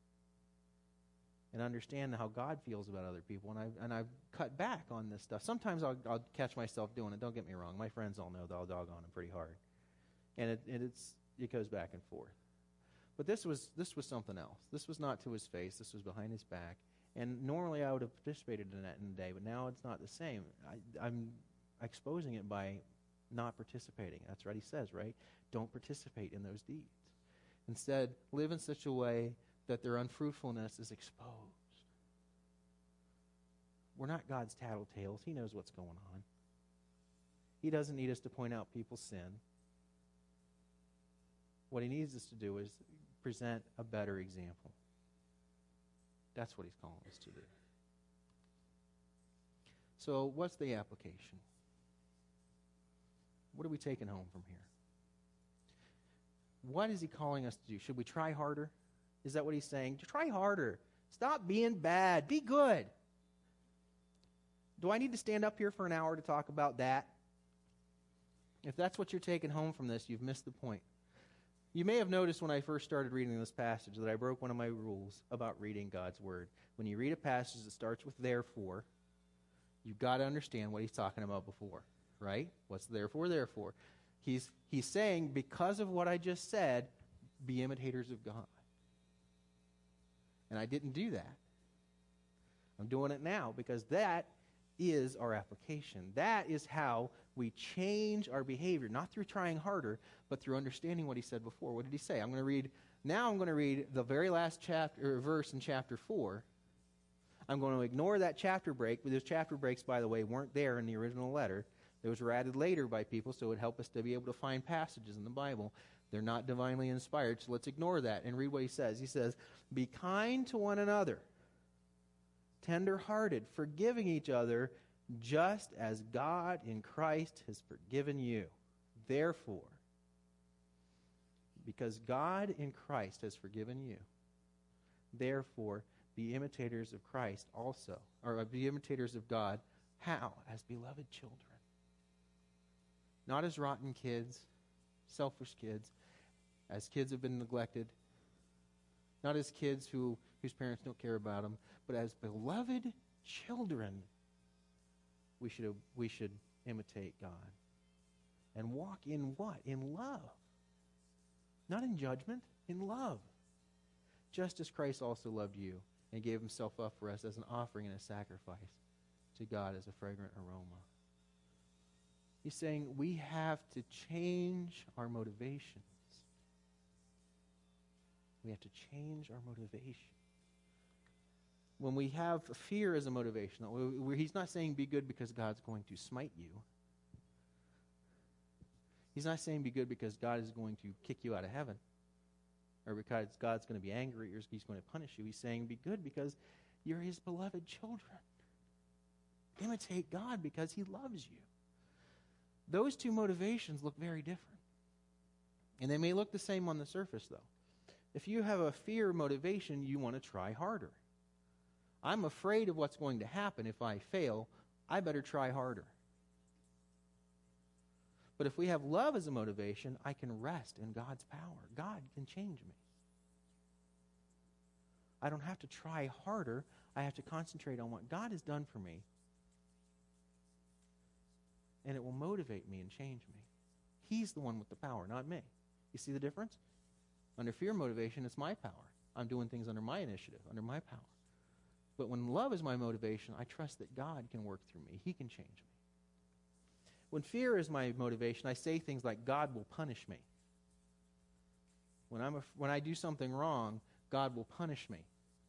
And understand how God feels about other people. And I've, and I've cut back on this stuff. Sometimes I'll, I'll catch myself doing it. Don't get me wrong. My friends all know that I'll dog on them pretty hard. And it, and it's it goes back and forth. But this was this was something else. This was not to his face. This was behind his back. And normally I would have participated in that in the day, but now it's not the same. I, I'm exposing it by not participating. That's what he says, right? Don't participate in those deeds. Instead, live in such a way that their unfruitfulness is exposed. We're not God's tattletales. He knows what's going on. He doesn't need us to point out people's sin. What he needs us to do is present a better example. That's what he's calling us to do. So what's the application? What are we taking home from here? What is he calling us to do? Should we try harder? Is that what he's saying? Try harder. Stop being bad. Be good. Do I need to stand up here for an hour to talk about that? If that's what you're taking home from this, you've missed the point. You may have noticed when I first started reading this passage that I broke one of my rules about reading God's Word. When you read a passage that starts with therefore, you've got to understand what he's talking about before, right? What's therefore, therefore? He's, he's saying, because of what I just said, be imitators of God. And I didn't do that. I'm doing it now because that is our application. That is how we change our behavior, not through trying harder, but through understanding what he said before. What did he say? I'm going to read, now I'm going to read the very last chapter, or verse in chapter four. I'm going to ignore that chapter break, but those chapter breaks, by the way, weren't there in the original letter. Those were added later by people, so it would help us to be able to find passages in the Bible. They're not divinely inspired, so let's ignore that and read what he says. He says, be kind to one another, tender-hearted, forgiving each other, just as God in Christ has forgiven you. Therefore, because God in Christ has forgiven you, therefore, be imitators of Christ also, or be imitators of God. How? As beloved children. Not as rotten kids, selfish kids, as kids have been neglected, not as kids who whose parents don't care about them, but as beloved children, we should we should imitate God and walk in what? In love. Not in judgment, in love. Just as Christ also loved you and gave himself up for us as an offering and a sacrifice to God as a fragrant aroma. He's saying we have to change our motivations. We have to change our motivation. When we have fear as a motivation, where he's not saying be good because God's going to smite you. He's not saying be good because God is going to kick you out of heaven, or because God's going to be angry or he's going to punish you. He's saying be good because you're his beloved children. Imitate God because he loves you. Those two motivations look very different. And they may look the same on the surface, though. If you have a fear motivation, you want to try harder. I'm afraid of what's going to happen if I fail. I better try harder. But if we have love as a motivation, I can rest in God's power. God can change me. I don't have to try harder. I have to concentrate on what God has done for me. And it will motivate me and change me. He's the one with the power, not me. You see the difference? Under fear motivation, it's my power. I'm doing things under my initiative, under my power. But when love is my motivation, I trust that God can work through me. He can change me. When fear is my motivation, I say things like, God will punish me. When, I'm a, when I do something wrong, God will punish me.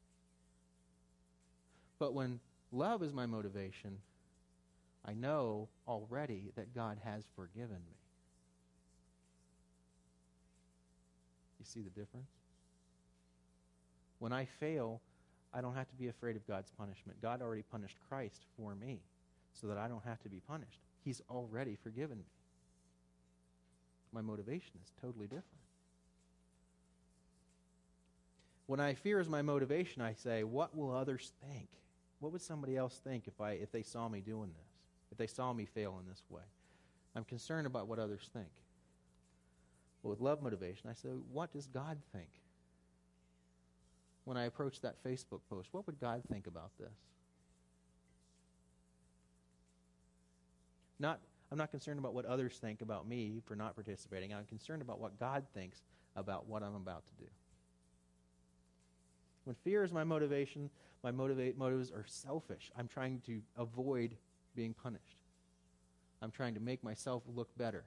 But when love is my motivation, I know already that God has forgiven me. You see the difference? When I fail, I don't have to be afraid of God's punishment. God already punished Christ for me so that I don't have to be punished. He's already forgiven me. My motivation is totally different. When I fear is my motivation, I say, what will others think? What would somebody else think if I if they saw me doing this? If they saw me fail in this way? I'm concerned about what others think. But with love motivation, I say, what does God think? When I approach that Facebook post, what would God think about this? Not, I'm not concerned about what others think about me for not participating. I'm concerned about what God thinks about what I'm about to do. When fear is my motivation, my motivate, motives are selfish. I'm trying to avoid being punished. I'm trying to make myself look better.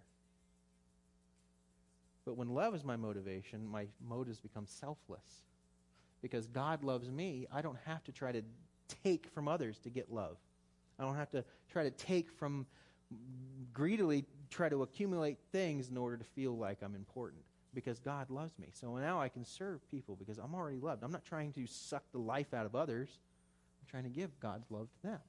But when love is my motivation, my motives become selfless. Because God loves me, I don't have to try to take from others to get love. I don't have to try to take from, greedily try to accumulate things in order to feel like I'm important. Because God loves me. So now I can serve people because I'm already loved. I'm not trying to suck the life out of others. I'm trying to give God's love to them.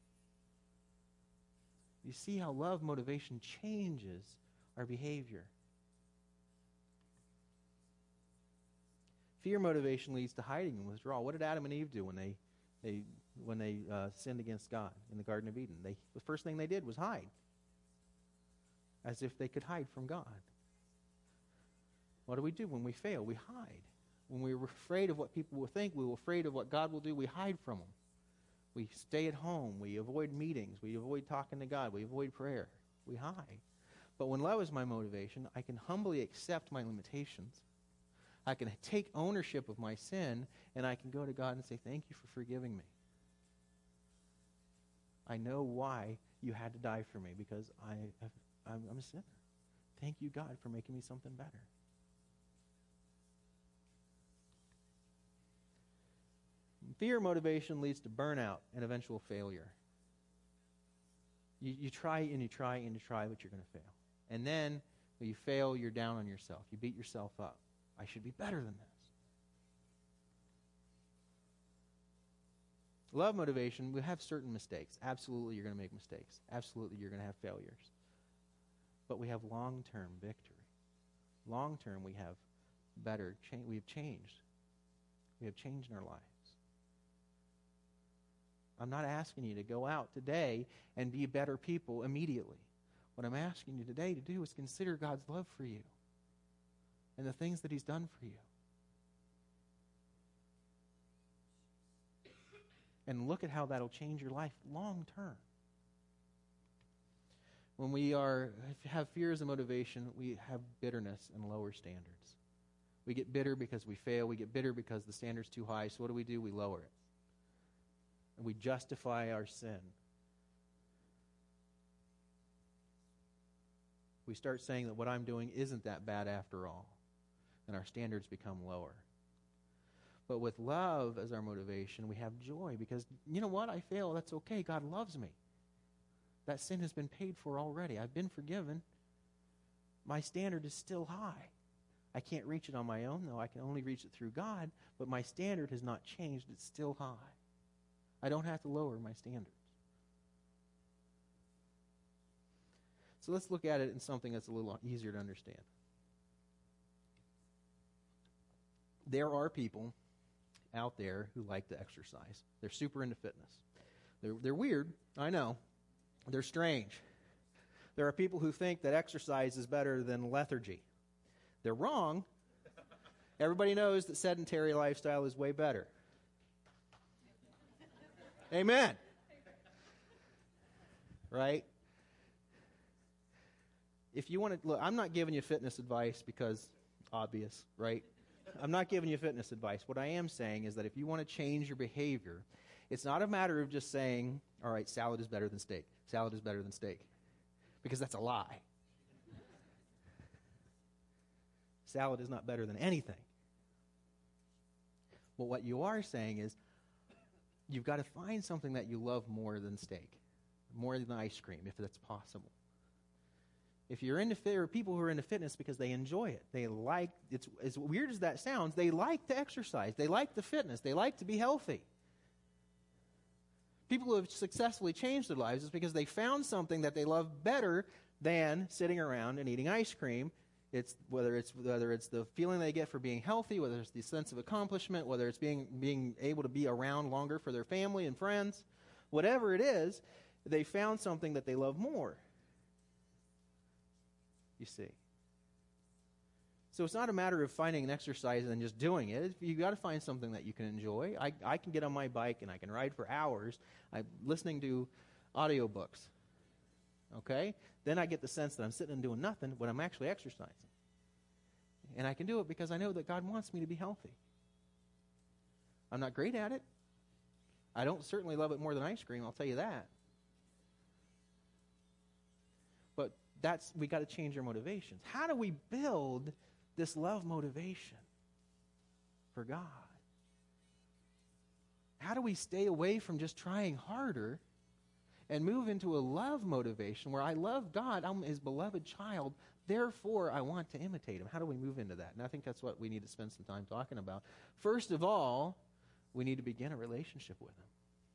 You see how love motivation changes our behavior. Fear motivation leads to hiding and withdrawal. What did Adam and Eve do when they, they when they uh, sinned against God in the Garden of Eden? They, the first thing they did was hide, as if they could hide from God. What do we do when we fail? We hide. When we're afraid of what people will think, we're afraid of what God will do, we hide from them. We stay at home. We avoid meetings. We avoid talking to God. We avoid prayer. We hide. But when love is my motivation, I can humbly accept my limitations. I can take ownership of my sin, and I can go to God and say, thank you for forgiving me. I know why you had to die for me, because I have, I'm, I'm a sinner. Thank you, God, for making me something better. Fear motivation leads to burnout and eventual failure. You, you try and you try and you try, but you're going to fail. And then when you fail, you're down on yourself. You beat yourself up. I should be better than this. Love motivation, we have certain mistakes. Absolutely, you're going to make mistakes. Absolutely, you're going to have failures. But we have long-term victory. Long-term, we have better, cha- we have changed. We have changed in our lives. I'm not asking you to go out today and be better people immediately. What I'm asking you today to do is consider God's love for you and the things that He's done for you. And look at how that'll change your life long term. When we are have fear as a motivation, we have bitterness and lower standards. We get bitter because we fail. We get bitter because the standard's too high. So what do we do? We lower it. And we justify our sin. We start saying that what I'm doing isn't that bad after all. And our standards become lower. But with love as our motivation, we have joy because, you know what? I fail. That's okay. God loves me. That sin has been paid for already. I've been forgiven. My standard is still high. I can't reach it on my own, though. I can only reach it through God. But my standard has not changed. It's still high. I don't have to lower my standards. So let's look at it in something that's a little easier to understand. There are people out there who like to exercise. They're super into fitness. They're, they're weird, I know. They're strange. There are people who think that exercise is better than lethargy. They're wrong. Everybody knows that sedentary lifestyle is way better. Amen. Right? If you want to, look, I'm not giving you fitness advice because obvious, right? I'm not giving you fitness advice. What I am saying is that if you want to change your behavior, it's not a matter of just saying, all right, salad is better than steak. Salad is better than steak. Because that's a lie. Salad is not better than anything. But what you are saying is, you've got to find something that you love more than steak, more than ice cream, if that's possible. If you're into fit, or people who are into fitness because they enjoy it, they like, it's as weird as that sounds, they like to exercise, they like the fitness, they like to be healthy. People who have successfully changed their lives is because they found something that they love better than sitting around and eating ice cream. It's whether it's whether it's the feeling they get for being healthy, whether it's the sense of accomplishment, whether it's being being able to be around longer for their family and friends, whatever it is, they found something that they love more. You see. So it's not a matter of finding an exercise and just doing it. You've got to find something that you can enjoy. I, I can get on my bike and I can ride for hours. I'm listening to audiobooks. Okay? Then I get the sense that I'm sitting and doing nothing when I'm actually exercising. And I can do it because I know that God wants me to be healthy. I'm not great at it. I don't certainly love it more than ice cream, I'll tell you that. But that's, we got to change our motivations. How do we build this love motivation for God? How do we stay away from just trying harder and move into a love motivation where I love God, I'm His beloved child, therefore I want to imitate Him? How do we move into that? And I think that's what we need to spend some time talking about. First of all, we need to begin a relationship with Him.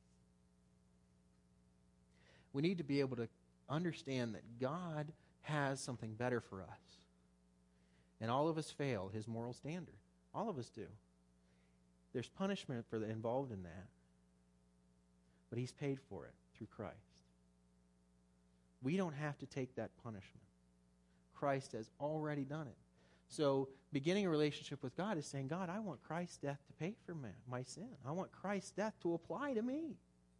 We need to be able to understand that God has something better for us. And all of us fail His moral standard. All of us do. There's punishment for the involved in that. But He's paid for it through Christ. We don't have to take that punishment. Christ has already done it. So beginning a relationship with God is saying, God, I want Christ's death to pay for my, my sin. I want Christ's death to apply to me.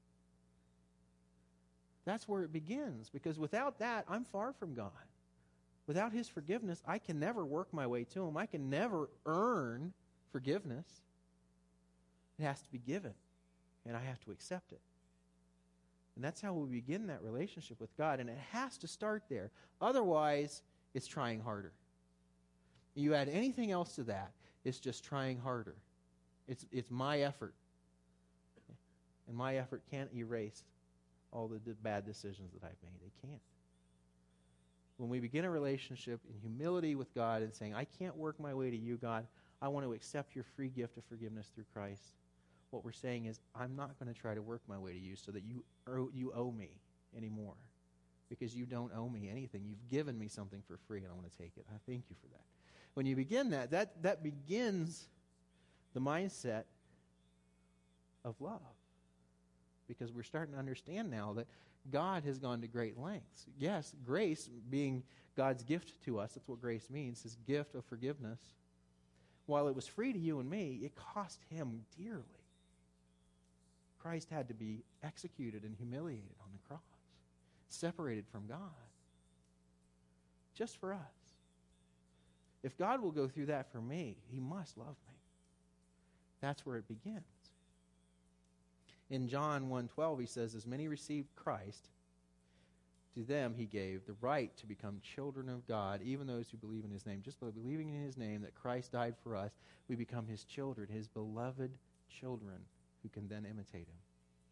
That's where it begins, because without that, I'm far from God. Without His forgiveness, I can never work my way to Him. I can never earn forgiveness. It has to be given, and I have to accept it. And that's how we begin that relationship with God, and it has to start there. Otherwise, it's trying harder. You add anything else to that, it's just trying harder. It's, it's my effort. And my effort can't erase all the bad decisions that I've made. It can't. When we begin a relationship in humility with God and saying, I can't work my way to you, God, I want to accept your free gift of forgiveness through Christ. What we're saying is, I'm not going to try to work my way to you so that you owe, you owe me anymore. Because you don't owe me anything. You've given me something for free, and I want to take it. I thank you for that. When you begin that, that, that begins the mindset of love. Because we're starting to understand now that God has gone to great lengths. Yes, grace being God's gift to us, that's what grace means, His gift of forgiveness. While it was free to you and me, it cost Him dearly. Christ had to be executed and humiliated on the cross, separated from God, just for us. If God will go through that for me, He must love me. That's where it begins. In John one twelve, He says, as many received Christ, to them He gave the right to become children of God, even those who believe in His name. Just by believing in His name, that Christ died for us, we become His children, His beloved children, who can then imitate Him.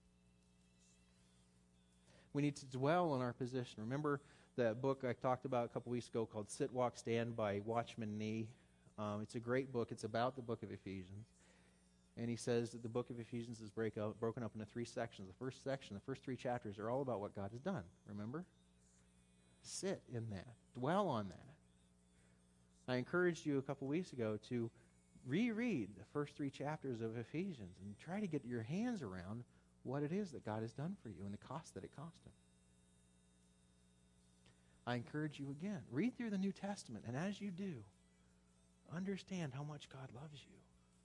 We need to dwell on our position. Remember that book I talked about a couple weeks ago called Sit, Walk, Stand by Watchman Nee? Um, it's a great book. It's about the book of Ephesians. And he says that the book of Ephesians is break out, broken up into three sections. The first section, the first three chapters are all about what God has done. Remember? Sit in that. Dwell on that. I encouraged you a couple weeks ago to reread the first three chapters of Ephesians and try to get your hands around what it is that God has done for you and the cost that it cost Him. I encourage you again, read through the New Testament, and as you do, understand how much God loves you.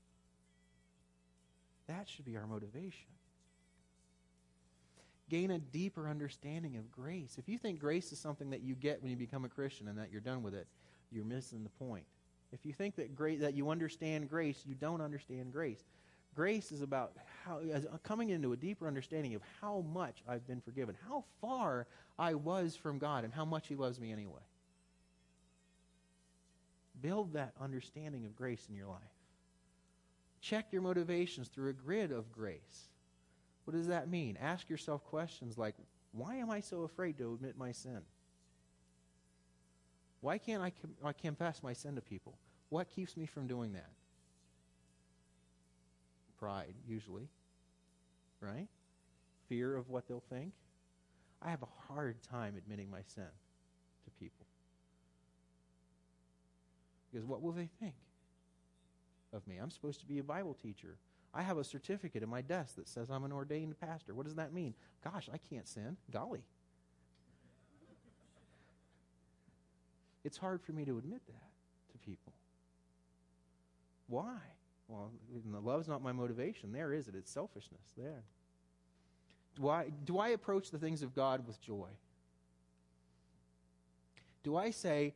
That should be our motivation. Gain a deeper understanding of grace. If you think grace is something that you get when you become a Christian and that you're done with it, you're missing the point. If you think that great that you understand grace, you don't understand grace. Grace is about how coming into a deeper understanding of how much I've been forgiven, how far I was from God, and how much He loves me anyway. Build that understanding of grace in your life. Check your motivations through a grid of grace. What does that mean? Ask yourself questions like, why am I so afraid to admit my sin? Why can't I, com- I confess my sin to people? What keeps me from doing that? Pride, usually. Right? Fear of what they'll think. I have a hard time admitting my sin to people. Because what will they think of me? I'm supposed to be a Bible teacher. I have a certificate in my desk that says I'm an ordained pastor. What does that mean? Gosh, I can't sin. Golly. It's hard for me to admit that to people. Why? Well, the love's not my motivation. There, is it? It's selfishness. There. Do I, do I approach the things of God with joy? Do I say,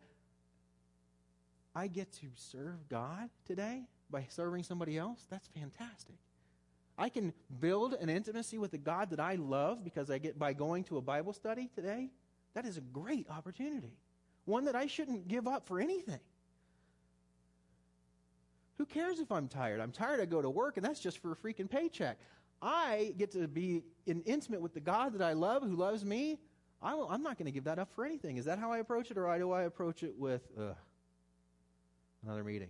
I get to serve God today by serving somebody else? That's fantastic. I can build an intimacy with the God that I love because I get by going to a Bible study today. That is a great opportunity. One that I shouldn't give up for anything. Who cares if I'm tired? I'm tired, I go to work, and that's just for a freaking paycheck. I get to be in, intimate with the God that I love, who loves me. I will, I'm not going to give that up for anything. Is that how I approach it, or do I approach it with ugh, another meeting?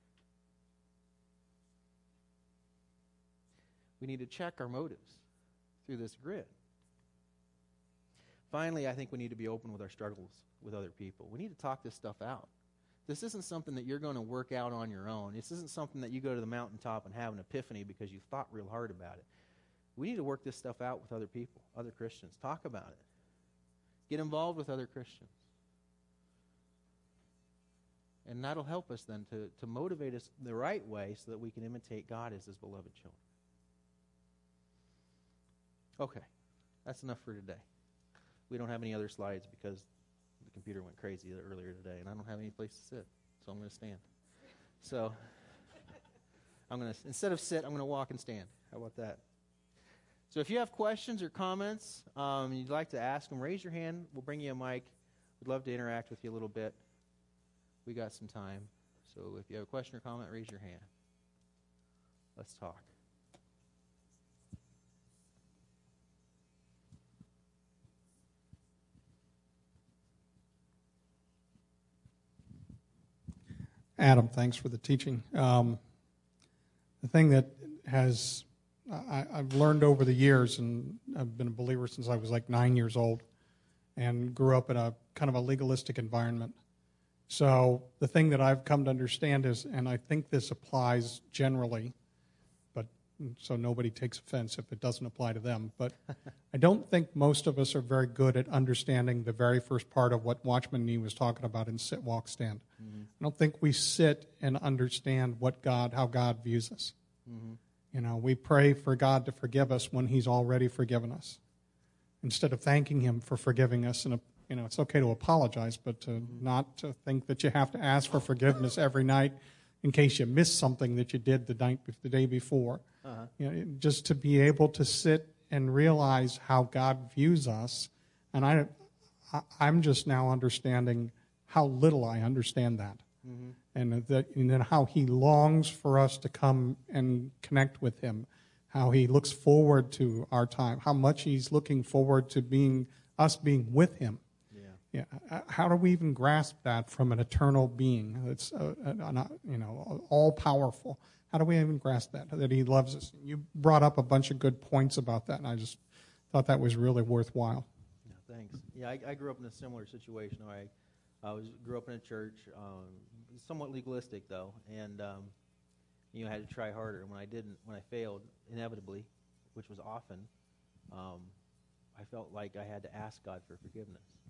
We need to check our motives through this grid. Finally, I think we need to be open with our struggles with other people. We need to talk this stuff out. This isn't something that you're going to work out on your own. This isn't something that you go to the mountaintop and have an epiphany because you thought real hard about it. We need to work this stuff out with other people, other Christians. Talk about it. Get involved with other Christians. And that'll help us then to, to motivate us the right way so that we can imitate God as His beloved children. Okay, that's enough for today. We don't have any other slides because the computer went crazy earlier today, and I don't have any place to sit, so I'm going to stand. So I'm going to, instead of sit, I'm going to walk and stand. How about that? So if you have questions or comments, um, you'd like to ask them, raise your hand. We'll bring you a mic. We'd love to interact with you a little bit. We got some time. So if you have a question or comment, raise your hand. Let's talk. Adam, thanks for the teaching. Um, the thing that has I, I've learned over the years, and I've been a believer since I was like nine years old, and grew up in a kind of a legalistic environment. So the thing that I've come to understand is, and I think this applies generally, but so nobody takes offense if it doesn't apply to them, but I don't think most of us are very good at understanding the very first part of what Watchman Nee was talking about in Sit, Walk, Stand. Mm-hmm. I don't think we sit and understand what God, how God views us. Mm-hmm. You know, we pray for God to forgive us when He's already forgiven us, instead of thanking Him for forgiving us. And you know, it's okay to apologize, but to mm-hmm. not to think that you have to ask for forgiveness every night in case you missed something that you did the night, the day before. Uh-huh. You know, just to be able to sit and realize how God views us, and I, I I'm just now understanding how little I understand that. Mm-hmm. And that, and then how He longs for us to come and connect with Him, how He looks forward to our time, how much He's looking forward to being us being with Him. Yeah. Yeah. How do we even grasp that from an eternal being that's uh, uh, you know all powerful? How do we even grasp that that He loves us? You brought up a bunch of good points about that, and I just thought that was really worthwhile. Yeah, thanks. Yeah, I, I grew up in a similar situation. I I was grew up in a church. Um, somewhat legalistic though, and um, you know, I had to try harder. When I didn't, when I failed, inevitably, which was often, um, I felt like I had to ask God for forgiveness.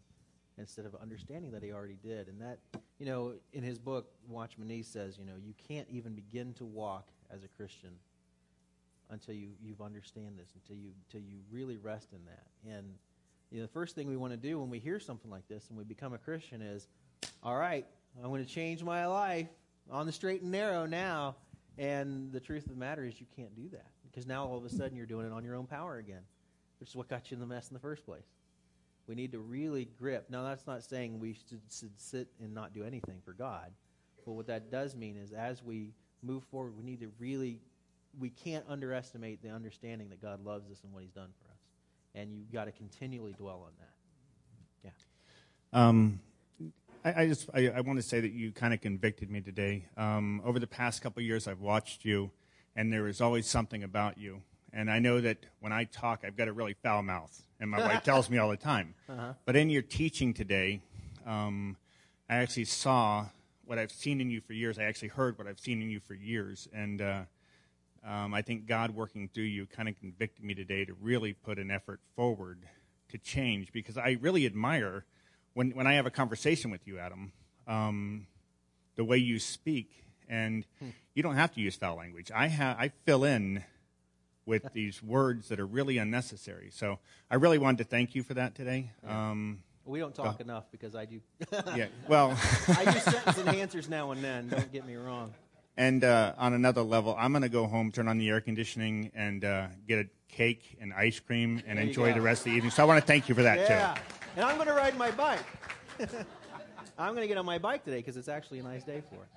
instead of understanding that he already did. And that, you know, in his book, Watchman Nee says, you know, you can't even begin to walk as a Christian until you, you've understand this, until you until you really rest in that. And, you know, the first thing we want to do when we hear something like this and we become a Christian is, all right, I'm going to change my life on the straight and narrow now. And the truth of the matter is you can't do that, because now all of a sudden you're doing it on your own power again, which is what got you in the mess in the first place. We need to really grip. Now, that's not saying we should, should sit and not do anything for God. But what that does mean is as we move forward, we need to really, we can't underestimate the understanding that God loves us and what he's done for us. And you've got to continually dwell on that. Yeah. Um, I, I just, I, I want to say that you kind of convicted me today. Um, over the past couple of years, I've watched you, and there is always something about you. And I know that when I talk, I've got a really foul mouth, and my wife tells me all the time. Uh-huh. But in your teaching today, um, I actually saw what I've seen in you for years. I actually heard what I've seen in you for years. And uh, um, I think God working through you kind of convicted me today to really put an effort forward to change, because I really admire, when, when I have a conversation with you, Adam, um, the way you speak. And hmm. you don't have to use foul language. I ha- I fill in with these words that are really unnecessary. So I really wanted to thank you for that today. Yeah. Um, we don't talk uh, enough because I do. yeah, well. I do sentence enhancers now and then, don't get me wrong. And uh, on another level, I'm going to go home, turn on the air conditioning, and uh, get a cake and ice cream and enjoy go. the rest of the evening. So I want to thank you for that, yeah. too. And I'm going to ride my bike. I'm going to get on my bike today because it's actually a nice day for it.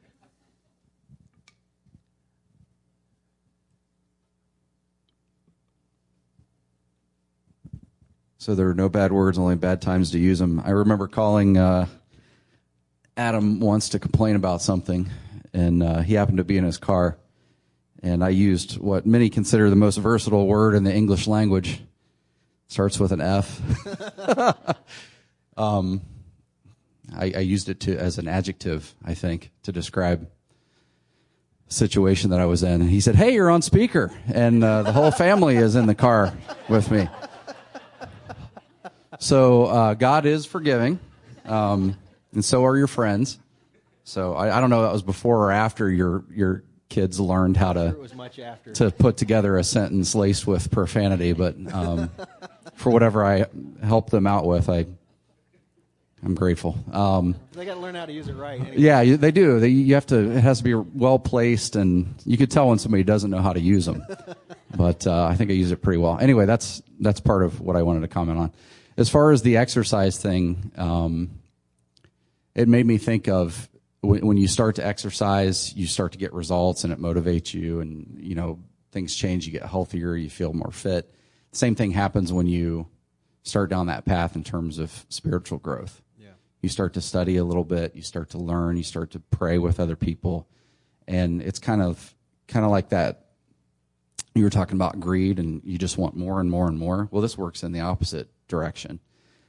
So there are no bad words, only bad times to use them. I remember calling uh, Adam once to complain about something, and uh, he happened to be in his car. And I used what many consider the most versatile word in the English language. Starts with an F. um, I, I used it to as an adjective, I think, to describe the situation that I was in. And he said, "Hey, you're on speaker," and uh, the whole family is in the car with me. So uh, God is forgiving, um, and so are your friends. So I, I don't know if that was before or after your your kids learned how to it was much after. to put together a sentence laced with profanity, but um, for whatever I helped them out with, I I'm grateful. Um, they got to learn how to use it right. Anyway. Yeah, you, they do. They, you have to. It has to be well placed, and you could tell when somebody doesn't know how to use them. But uh, I think I use it pretty well. Anyway, that's that's part of what I wanted to comment on. As far as the exercise thing, um, it made me think of when, when you start to exercise, you start to get results, and it motivates you, and you know things change. You get healthier, you feel more fit. Same thing happens when you start down that path in terms of spiritual growth. Yeah. You start to study a little bit, you start to learn, you start to pray with other people, and it's kind of kind of like that. You were talking about greed, and you just want more and more and more. Well, this works in the opposite direction.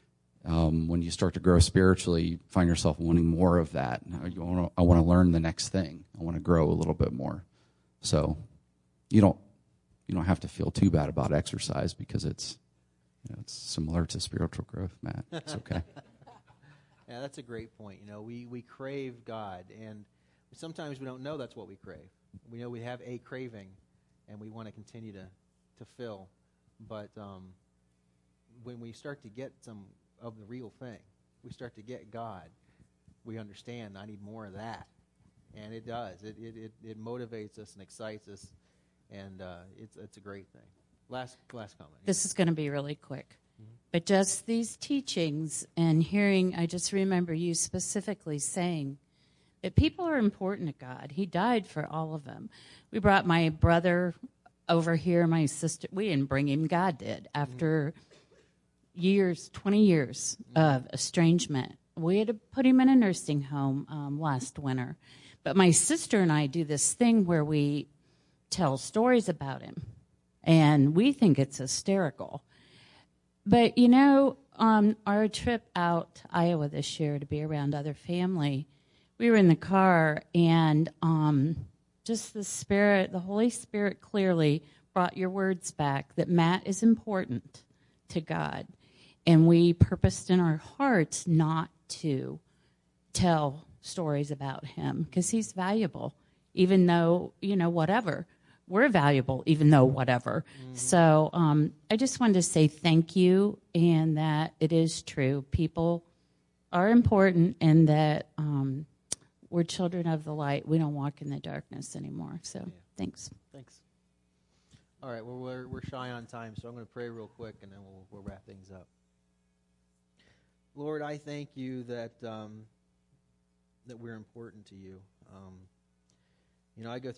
Um, when you start to grow spiritually, you find yourself wanting more of that. You wanna, I want to learn the next thing. I want to grow a little bit more. So you don't you don't have to feel too bad about exercise because it's you know, it's similar to spiritual growth, Matt. It's okay. Yeah, that's a great point. You know, we, we crave God, and sometimes we don't know that's what we crave. We know we have a craving, and we want to continue to, to fill. But um, when we start to get some of the real thing, we start to get God, we understand I need more of that. And it does. It it, it, it motivates us and excites us, and uh, it's it's a great thing. Last last comment. This is going to be really quick. Mm-hmm. But just these teachings and hearing, I just remember you specifically saying that people are important to God. He died for all of them. We brought my brother over here, my sister. We didn't bring him. God did. After mm-hmm. years, twenty years mm-hmm. of estrangement, we had to put him in a nursing home um, last winter. But my sister and I do this thing where we tell stories about him, and we think it's hysterical. But, you know, on our trip out to Iowa this year to be around other family, we were in the car, and um, just the Spirit, the Holy Spirit clearly brought your words back that Matt is important to God. And we purposed in our hearts not to tell stories about him because he's valuable, even though, you know, whatever. We're valuable, even though whatever. Mm-hmm. So um, I just wanted to say thank you, and that it is true. People are important, and that um, we're children of the light. We don't walk in the darkness anymore. So yeah. Thanks. Thanks. All right, well, we're, we're shy on time, so I'm going to pray real quick, and then we'll, we'll wrap things up. Lord, I thank you that um, that we're important to you. Um, you know, I go through